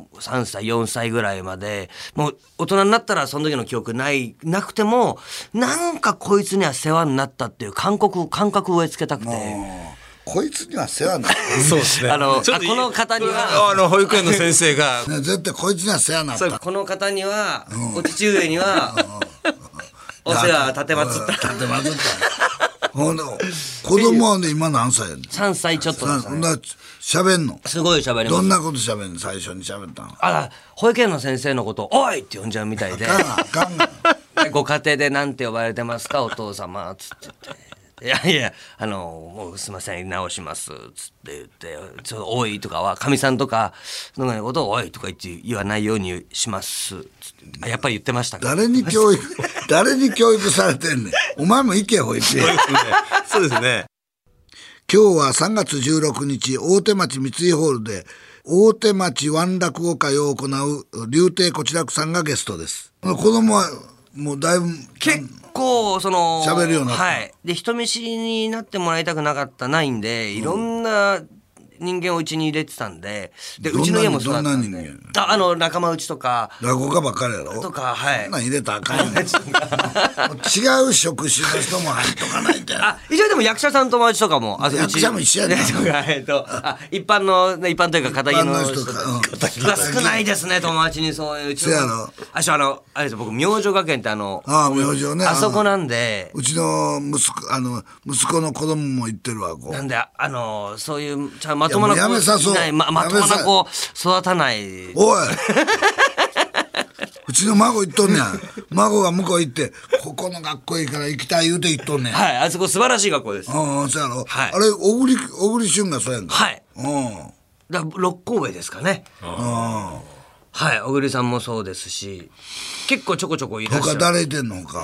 3歳4歳ぐらいまで、もう大人になったらその時の記憶なくても、なんかこいつには世話になったっていう感覚植え付けたくて。 こいつには世話になったそうですね。 この方には保育園の先生がね、絶対こいつには世話になった。 この方には、お父上にはお世話立てまつった。 ほんで子供はね今何歳やねん。 3歳ちょっとですほんだ喋んの。 すごい喋ります。 どんなこと喋んの。最初に喋ったの。 保育園の先生のことをおいって呼んじゃうみたいで、 あかんがご家庭でなんて呼ばれてますかお父様つって言って、いやもうすいません直しますつって言って、ちょっとおいとかはかみさんとかのことをおいとか言わないようにしますつってやっぱり言ってましたか。 誰に教育されてんねん。お前も行け保育園。 そうですね。 今日は3月16日大手町三井ホールで大手町ワン落語会を行う竜亭こちらくさんがゲストです。子供はもうだいぶ結構喋るようになった。 はいで人見知りになってもらいたくないんで、いろんな人間をうちに入れてたんで、うちの家もそうだったんで、 どんな人間仲間内とか落語家ばっかりやろとか、はいそんなん入れたらあかんやん。違う職種の人も入っとかないと。 一応でも役者さん友達とかも役者も一緒やねん。 一般というか敵の人が少ないですね、友達に。そういううちのあれです、僕明星学園って明星ね、 あそこなんで、 うちの息子の子供も行ってるわ。 なんでそういうまともな子やめさそう。 まともな子育たない。 おいうちの孫行っとんねん。孫が向こう行ってここの学校いいから行きたい言うて行っとんねん。 はい、あそこ素晴らしい学校です。 そうやろ、 はい、 あれ小栗旬がそうやんか。 はいだから六甲上ですかね。はい、小栗さんもそうですし、結構ちょこちょこいらっしゃる。 他誰いてんのか。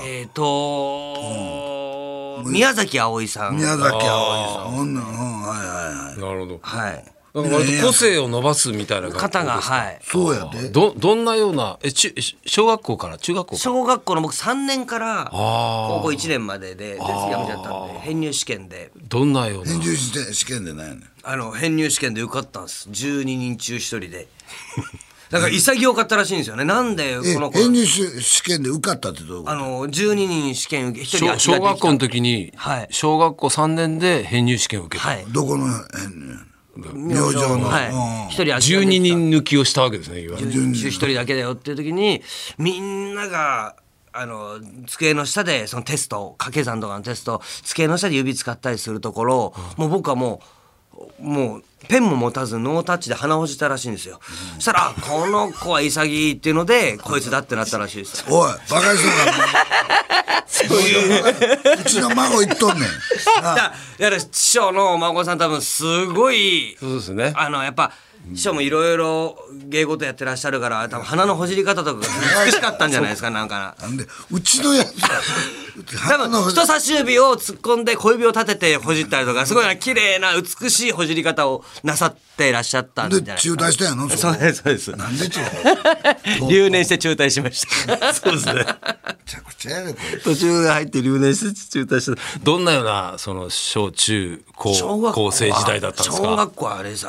宮崎あおいさん。 宮崎あおいさん。はいはいはい。 なるほど。 はい。 なんか割と個性を伸ばすみたいな学校ですか。 方が、はい。 そうやで。 どんなような小学校から中学校から。 小学校の僕3年から高校1年まででやめちゃったんで、編入試験で。 どんなような。 編入試験でないね。 編入試験で受かったんです。12人中1人で。だから潔かったらしいんですよね。なんでこの子編入試験で受かったってどういうこと？ 12人試験受け、1人小学校の時に、 はい、 小学校3年で編入試験を受けた。 はい、 どこの明星の、 はい、 12人抜きをしたわけですね。 12人中1人だけだよっていう時に、みんなが机の下でそのテスト、掛け算とかのテスト、机の下で指使ったりするところ、もう僕はもうペンも持たずノータッチで鼻をほじったらしいんですよ。そしたらこの子は潔いっていうのでこいつだってなったらしいです。 おいバカにしとんかそういううちの孫言っとんねん。 だから師匠のお孫さん多分すごい、 そうですね。 やっぱ師匠もいろいろ芸事やってらっしゃるから多分鼻のほじり方とかが美しかったんじゃないですか。なんかなんでうちのやつ多分人差し指を突っ込んで小指を立ててほじったりとかすごい綺麗な美しいほじり方をなさってらっしゃったんじゃないですか。 で中退したんやの？ そうですそうです。 なんで中退？ 留年して中退しました。そうですね。 めちゃくちゃやでこれ。 途中で入って留年して中退した。どんなようなその小中高生時代だったんですか？ 小学校はあれです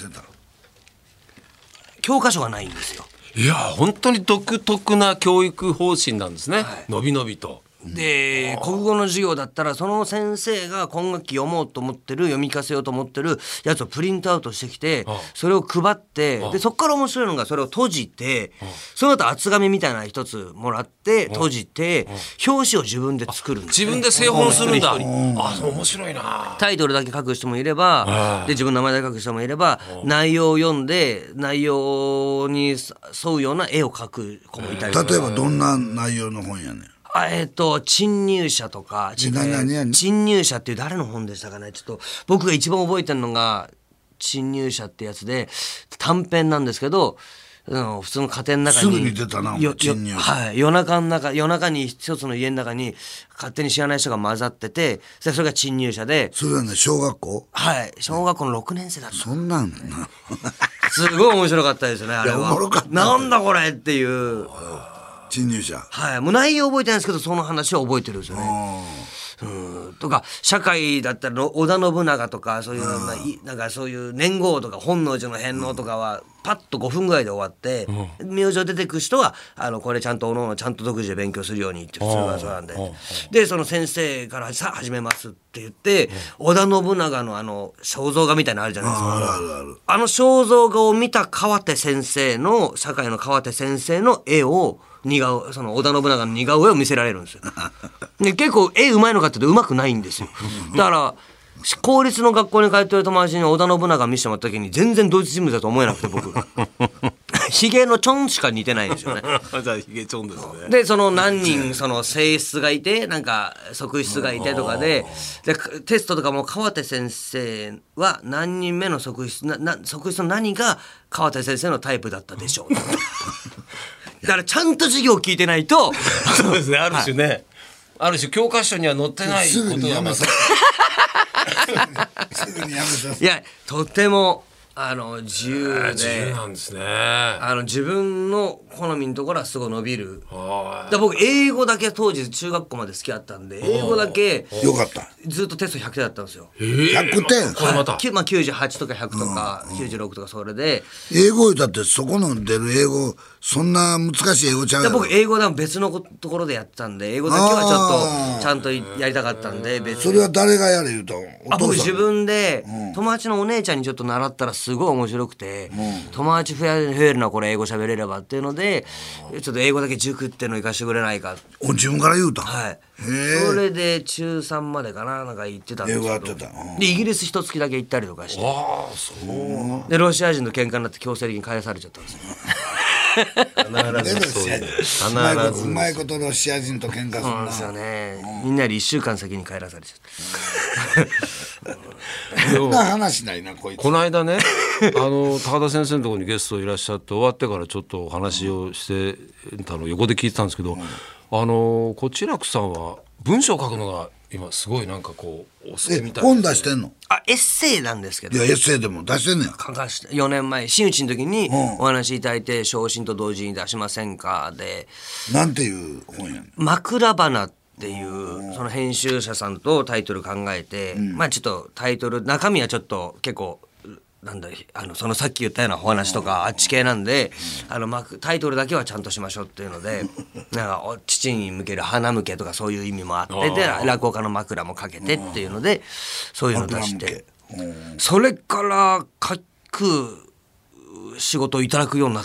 教科書がないんですよ。 いや本当に独特な教育方針なんですね。のびのびと。 で国語の授業だったらその先生が今学期読もうと思ってる読み聞かせようと思ってるやつをプリントアウトしてきてそれを配ってでそこから面白いのがそれを閉じてその後厚紙みたいな一つもらって閉じて表紙を自分で作るんです、ね、 自分で製本するんだ。あそう面白いな。 タイトルだけ書く人もいればで自分の名前だけ書く人もいれば内容を読んで内容に沿うような絵を描く子もいたりとか。 例えばどんな内容の本やねん？ 陳入社とか陳入社っていう誰の本でしたかね。ちょっと僕が一番覚えてるのが陳入社ってやつで短編なんですけど普通の家庭の中にすぐに出たな陳入社、 はい、夜中に一つの家の中に勝手に知らない人が混ざっててそれが陳入社でそれはね小学校？ はい小学校の6年生だった。 そんなんなすごい面白かったですねあれは。 いやおもろかった。 なんだこれっていう陳入社。 はい、もう内容覚えてないんですけどその話は覚えてるんですよね。とか社会だったら織田信長とかそういうなんかそういう年号とか本能寺の返納とかはパッと5分ぐらいで終わって、名字出てくる人はこれちゃんとおのおのちゃんと独自で勉強するようにって普通はそうなんで、でその先生からさあ始めますって言って、織田信長の肖像画みたいなのあるじゃないですか。あの肖像画を見た川手先生の社会の川手先生の絵をその織田信長の似顔絵を見せられるんですよ。で結構絵うまいのかっていうとうまくないんですよ。だから公立の学校に通ってる友達に織田信長見せてもらった時に全然同一人物だと思えなくて僕ヒゲのチョンしか似てないんですよね。 じゃあヒゲチョンですね。 でその何人その正室がいてなんか側室がいてとかでテストとかも川手先生は何人目の側室側室の何が川手先生のタイプだったでしょうだからちゃんと授業聞いてないとそうですねある種ね、はい、ある種教科書には載ってないことがすぐにやめさいやとても自由で、 自由なんですね。 自分の好みのところはすごい伸びる。だ僕英語だけ当時中学校まで好きだったんで英語だけよかった。 ずっとテスト100点だったんですよ。 100点。 これまた、 98とか100とか96とかそれで英語だってそこの出る英語そんな難しい英語ちゃうやろ。 僕英語でも別のところでやってたんで英語だけはちょっとちゃんとやりたかったんで別に。 それは誰がやれ言うと僕自分で友達のお姉ちゃんにちょっと習ったらすごい面白くて、友達増えるなこれ英語喋れればっていうのでちょっと英語だけ塾っていうの行かしてくれないか。 自分から言うたん。 はい。それで中3までかななんか行ってたんですけど。 英語やってた。 でイギリス一月だけ行ったりとかして。 ああそうでロシア人と喧嘩になって強制的に返されちゃったんですよ。 必ずそういう必ずうまいことロシア人と喧嘩するな。 そうなんですよね。みんなより1週間先に帰らされちゃった。 そんな話ないなこいつ。 この間ね高田先生のところにゲストいらっしゃって終わってからちょっとお話をしてたのを横で聞いてたんですけど、こちらくさんは文章を書くのが今すごいなんかこうお好きみたい本出してんの？ エッセイなんですけど。 いやエッセイでも出してんねや。 書かして4年前真打ちの時にお話いただいて、昇進と同時に出しませんかで、 なんていう本やねん。 枕花っていうその編集者さんとタイトル考えて、まあちょっとタイトル中身はちょっと結構なんだそのさっき言ったようなお話とかあっち系なんで、タイトルだけはちゃんとしましょうっていうので、なんか父に向ける花向けとかそういう意味もあって、で落語家の枕もかけてっていうので、そういうの出して、それから書く仕事をいただくようになって、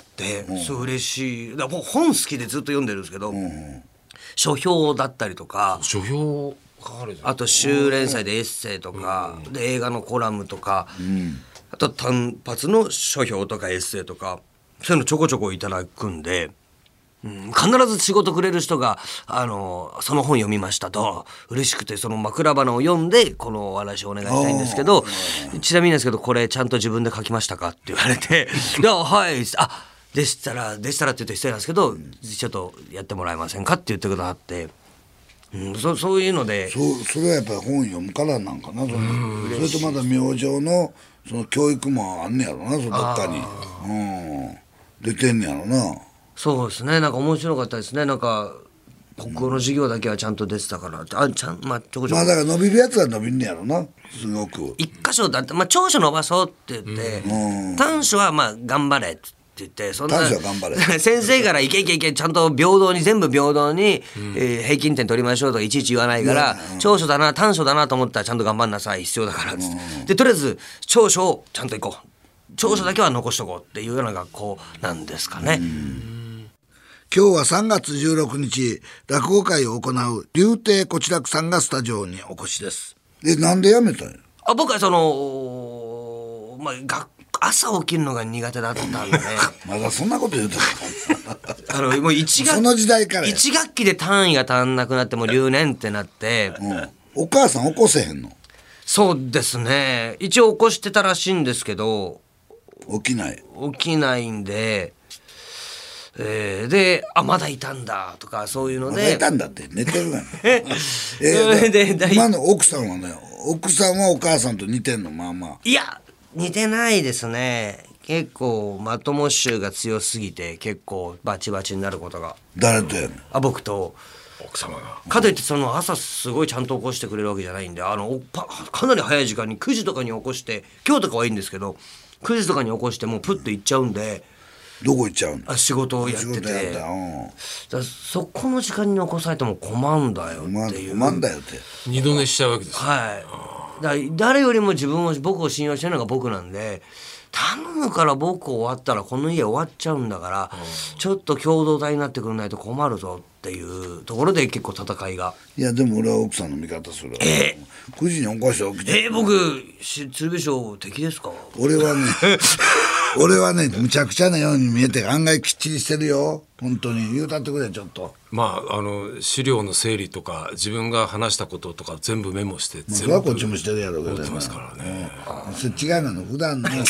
すごい嬉しい。だからもう本好きでずっと読んでるんですけど、書評だったりとか、 書評あと週連載でエッセイとか、で映画のコラムとか、あと単発の書評とかエッセイとか、そういうのちょこちょこいただくんで、必ず仕事くれる人がその本読みましたと嬉しくて、その枕花を読んでこのお話をお願いしたいんですけど、ちなみにですけどこれちゃんと自分で書きましたかって言われてではいでしたらって言うと失礼なんですけど、ちょっとやってもらえませんかって言ってくださって、そういうので、 それはやっぱり本読むからなんかな。それとまだ明星のその教育もあんねやろな、そのどっかに、出てんねやろな。 そうですね、なんか面白かったですね。なんか国語の授業だけはちゃんと出てたからって、ちょこちょこ、 だから伸びるやつは伸びんねやろな、すごく。 一箇所だって、長所伸ばそうって言って、短所は頑張れって言って、そんな短所は頑張れ先生からいけいけいけちゃんと全部平等に、平均点取りましょうとかいちいち言わないから、長所だな短所だなと思ったらちゃんと頑張んなさい、必要だからっつって、でとりあえず長所をちゃんといこう、長所だけは残しとこうっていうような学校なんですかね。 今日は3月16日落語会を行う柳亭小痴楽さんがスタジオにお越しです。なんで辞めたんや？ 僕は朝起きるのが苦手だったんでまだそんなこと言うてもうその時代から 1学期で単位が足んなくなってもう留年ってなって、 お母さん起こせへんの？ そうですね、一応起こしてたらしいんですけど起きないんで、でまだいたんだとかそういうので、 まだいたんだって寝てるがな今の奥さんはね、奥さんはお母さんと似てんの？いや似てないですね。結構まとも臭が強すぎて結構バチバチになることが。 誰とやねん？ 僕と奥様が。 かといって朝すごいちゃんと起こしてくれるわけじゃないんで、かなり早い時間に9時とかに起こして、今日とかはいいんですけど9時とかに起こしてもうプッと行っちゃうんで。 どこ行っちゃうの？仕事をやってて、だそこの時間に起こされても困んだよっていう。 困んだよって二度寝しちゃうわけです。 誰よりも僕を信用してるのが僕なんで、頼むから僕終わったらこの家終わっちゃうんだから、ちょっと共同体になってくれないと困るぞっていうところで結構戦いが。 いやでも俺は奥さんの味方する。9時に起こして起きて。 僕鶴瓶師匠敵ですか？ 俺はねむちゃくちゃなように見えて案外きっちりしてるよ。本当に言うたってくれちょっと。 資料の整理とか自分が話したこととか全部メモしてそれはこっちもしてるやろうけど持ってますからね。 それ違うの普段の違う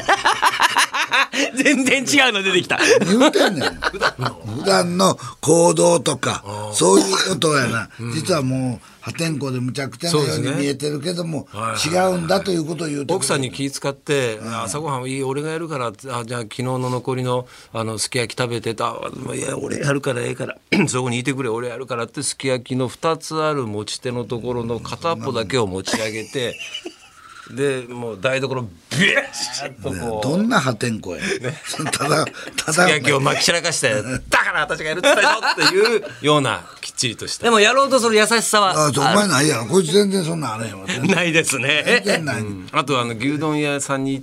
全然違うの出てきた。 言うてんねん普段の行動とかそういうことやな。実はもう破天荒でむちゃくちゃなように見えてるけども、違うんだということを言うて奥さんに気遣って、朝ごはんいい俺がやるから、じゃあ昨日の残りのすき焼き食べてた、いや俺やるからええからそこにいてくれ俺やるからって、すき焼きの2つある持ち手のところの片っぽだけを持ち上げてでもう台所ビャッとこう、 どんな破天荒や、ただすき焼きをまき散らかしてだから私がやるって言ったでしょっていうようなきっちりとした。 でもやろうとする優しさはお前ないやろ、こいつ全然そんなんあれへんわ。 ないですね。 全然ない。 あと牛丼屋さんに行って、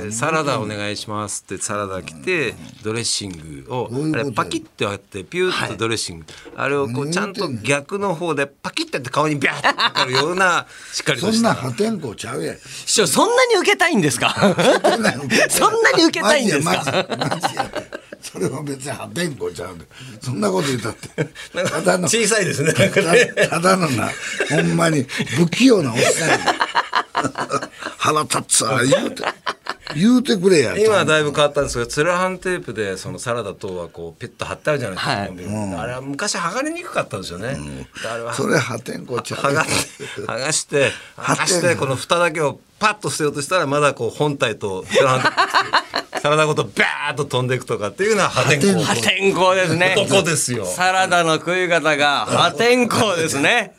サラダお願いしますってサラダ来て、ドレッシングをあれパキッてあってピューッとドレッシング、あれをこうちゃんと逆の方でパキッてやって顔にビャーッてかかるようなしっかりとした。 そんな破天荒ちゃうやん。 師匠そんなに受けたいんですか？そんなに受けたいんですか？ マジやそれは別に破天荒ちゃうで、そんなこと言ったってただの小さいですね。 ただのな、ほんまに不器用なおっさんや腹立つわ言うて言うてくれや。 今はだいぶ変わったんですけど、ツルハンテープでそのサラダ等はこうピッと貼ってあるじゃないですか、 はいコンビニあれは昔剥がれにくかったんですよね、あれはそれ破天荒ちゃう。 剥がしてこの蓋だけをパッと捨てようとしたらまだこう本体とツルハンテープサラダごとバーッと飛んでいくとかっていうのは破天荒破天荒ですね。 男ですよ。 サラダの食い方が破天荒ですね。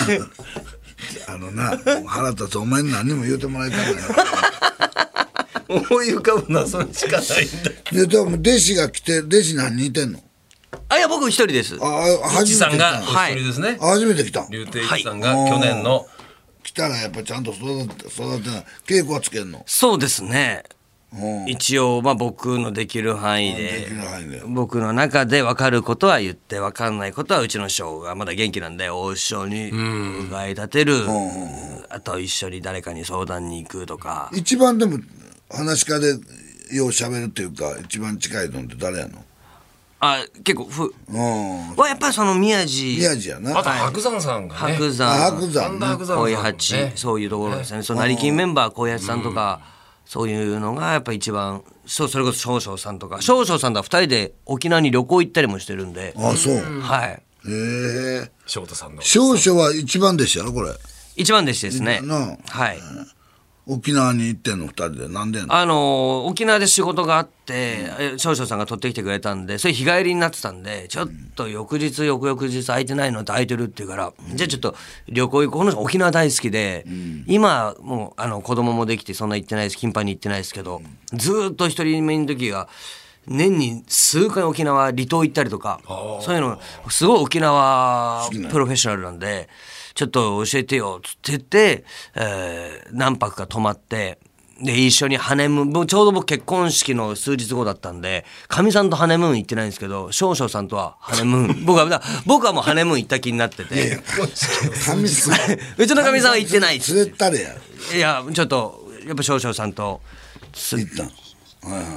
腹立つ、お前に何にも言うてもらいたいな。 思い浮かぶのはそれしかないんだ。 でも弟子が来て、弟子何人いてんの？ いや僕一人です。 一さんがおはい一人ですね。 初めて来た。 竜亭一さんが去年の来たらやっぱちゃんと育てな稽古はつけんの。 そうですね。一応僕のできる範囲できでる範囲で僕の中で分かることは言って分かんないことはうちの師匠がまだ元気なんでお師匠にうがい立てる、あと一緒に誰かに相談に行くとか。 一番でも話し家でよう喋るっていうか一番近いのって誰やの？ 結構はやっぱりその宮地やな。 あと白山さんがね。 白山恋八、そういうところですね。その成金メンバー恋八さんとか、そういうのがやっぱ一番、それこそ少々さんとか、少々さんとは2人で沖縄に旅行行ったりもしてるんで。 そう。 はい。 へえ。 翔太さんの少々は一番弟子やろこれ。 一番弟子ですね。 なはい。 沖縄に行ってんの2人で。なんでんの？ 沖縄で仕事があって少々さんが取ってきてくれたんで、それ日帰りになってたんで、ちょっと翌日空いてないのって空いてるって言うから、じゃあちょっと旅行行こう。この人沖縄大好きで、今もう子供もできてそんな行ってないです、頻繁に行ってないですけど、ずーっと一人目の時は年に数回沖縄離島行ったりとか、そういうのすごい沖縄プロフェッショナルなんで、ちょっと教えてよって言って、何泊か泊まって、で一緒にハネムーン、ちょうど僕結婚式の数日後だったんで、かみさんとハネムーン行ってないんですけど、少々さんとはハネムーン僕はもうハネムーン行った気になってて、 神さんうちのかみさんは行ってないっつっ連れたれや。 て、いやちょっとやっぱ少々さんと行ったん。はいはい。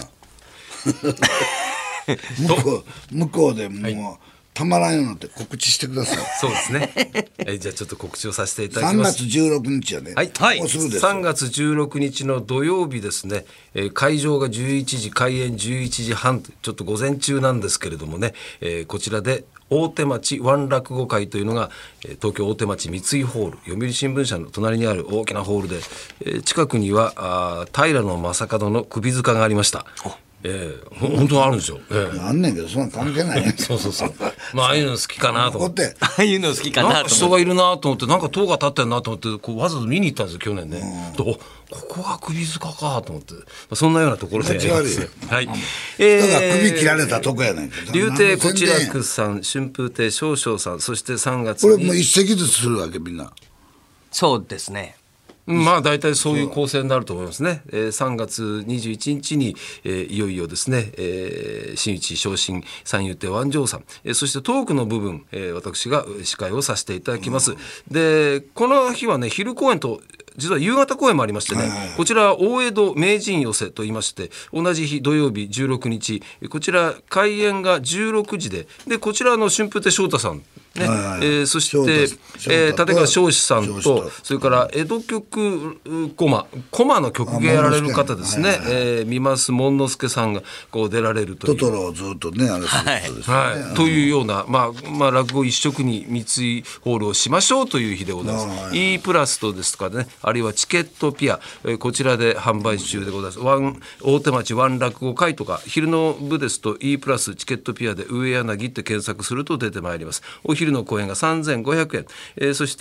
向こうでもうたまらんようになって告知してください。 そうですね。じゃあちょっと告知をさせていただき 3 ます。 月16日やね。 はい、 もうすぐです。 3月16日の土曜日ですね、会場が11時、開演11時半、ちょっと午前中なんですけれどもね、こちらで大手町ワン落語会というのが、東京大手町三井ホール、読売新聞社の隣にある大きなホールで、近くには平野正門の首塚がありました。本当はあるんですよ。 あんねんけどそんな関係ないそう。まあああいうの好きかなと思って。 ああいうの好きかなと思って、 人がいるなと思って、なんか塔が立ってるなと思ってこうわざわざ見に行ったんですよ去年ね。ここが首塚かと思って、そんなようなところでやります。はい。 人が首切られたとこやねんけど。 竜亭こちらくさん、春風亭少々さん、そして3月にこれもう一席ずつするわけみんな。 そうですね。 まあ大体そういう構成になると思いますね。3月21日に、いよいよですね、真打昇進三遊亭万丈さん、そしてトークの部分、私が司会をさせていただきます。でこの日はね昼公演と実は夕方公演もありましてね、こちら大江戸名人寄せといいまして、同じ日土曜日16日こちら開演が16時で、こちらの春風亭昇太さんね、そして立川翔志さんと、それから江戸曲コマの曲芸やられる方ですね、三増門之助さんがこう出られるというトトロをずっとねあれする人ですね。 はい、というような、まあ落語一色に三井ホールをしましょうという日でございます。E プラスとですとかね、あるいはチケットピア、こちらで販売中でございます。大手町ワン落語会とか昼の部ですと E プラスチケットピアで上柳って検索すると出てまいります。お昼の公演が3500円、そして、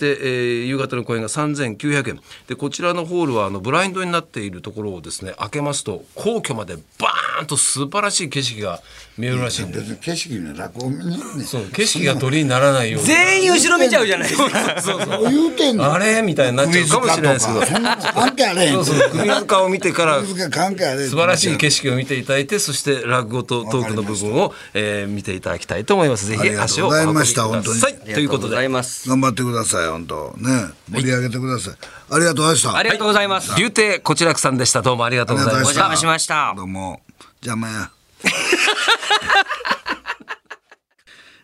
夕方の公演が3900円で、こちらのホールはブラインドになっているところをですね開けますと皇居までバーンと素晴らしい景色が見えるらしいんで、 別に景色に落語見に行くねん。 そう景色が鳥にならないように全員後ろ見ちゃうじゃないですか。 言うてんの。 あれみたいになっちゃうかもしれないですけど、 そんな関係あれへん。 そう首塚を見てから首塚関係あれへん。 素晴らしい景色を見ていただいて、そして落語とトークの部分を、見ていただきたいと思います。ぜひ足をお運びください。ということでありがとうございます。 頑張ってください。本当ね盛り上げてください。ありがとうございました。 ありがとうございます。 竜亭こちらくさんでした。どうもありがとうございまおした。 邪魔しました。 どうも邪魔や。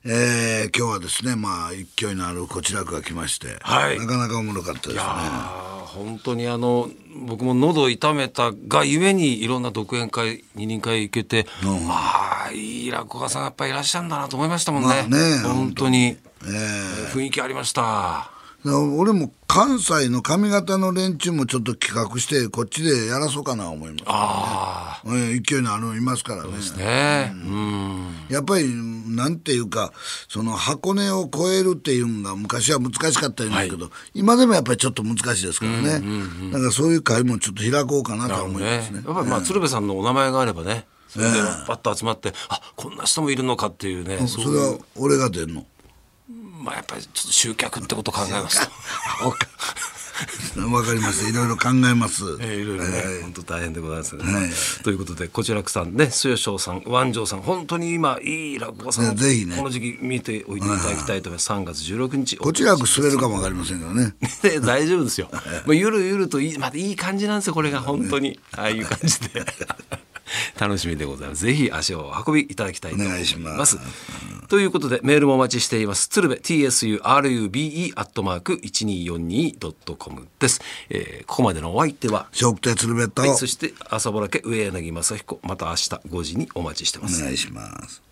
今日はですね、まあ勢いのあるこちらくが来まして、 はいなかなかおもろかったですね。 本当に僕も喉痛めたがゆえにいろんな独演会二人会行けて、いい落語家さんやっぱりいらっしゃるんだなと思いましたもんね。 まあね、 本当に、雰囲気ありました。 俺も関西の上方の連中もちょっと企画してこっちでやらそうかな思います、ね。勢いのあるのいますからね。そうですね。やっぱりなんていうか、その箱根を越えるっていうのが昔は難しかったんですけど、今でもやっぱりちょっと難しいですからね。だからそういう会もちょっと開こうかなと思いますね。 やっぱり鶴瓶さんのお名前があればね、それでパッと集まって、こんな人もいるのかっていうね。 それは俺が出るの。 やっぱりちょっと集客ってことを考えますとわかります。いろいろ考えます。 いろいろね、本当大変でございますね。ということで、こちらくさんね、末正さん、万丈さん、本当に今いい落語家さんをぜひね、 この時期見ておいていただきたいと思います。3月16日。 こちらく滑るかもわかりませんからね。 大丈夫ですよ。ゆるゆるとまたいい感じなんですよ。これが本当にああいう感じで。楽しみでございます。ぜひ足をお運びいただきたいと思います。お願いします。ということでメールもお待ちしています。鶴瓶 tsurube1242.com です。ここまでのお相手は笑福亭鶴瓶と、 そして朝ぼら家上柳正彦、また明日5時にお待ちしてます。 お願いします。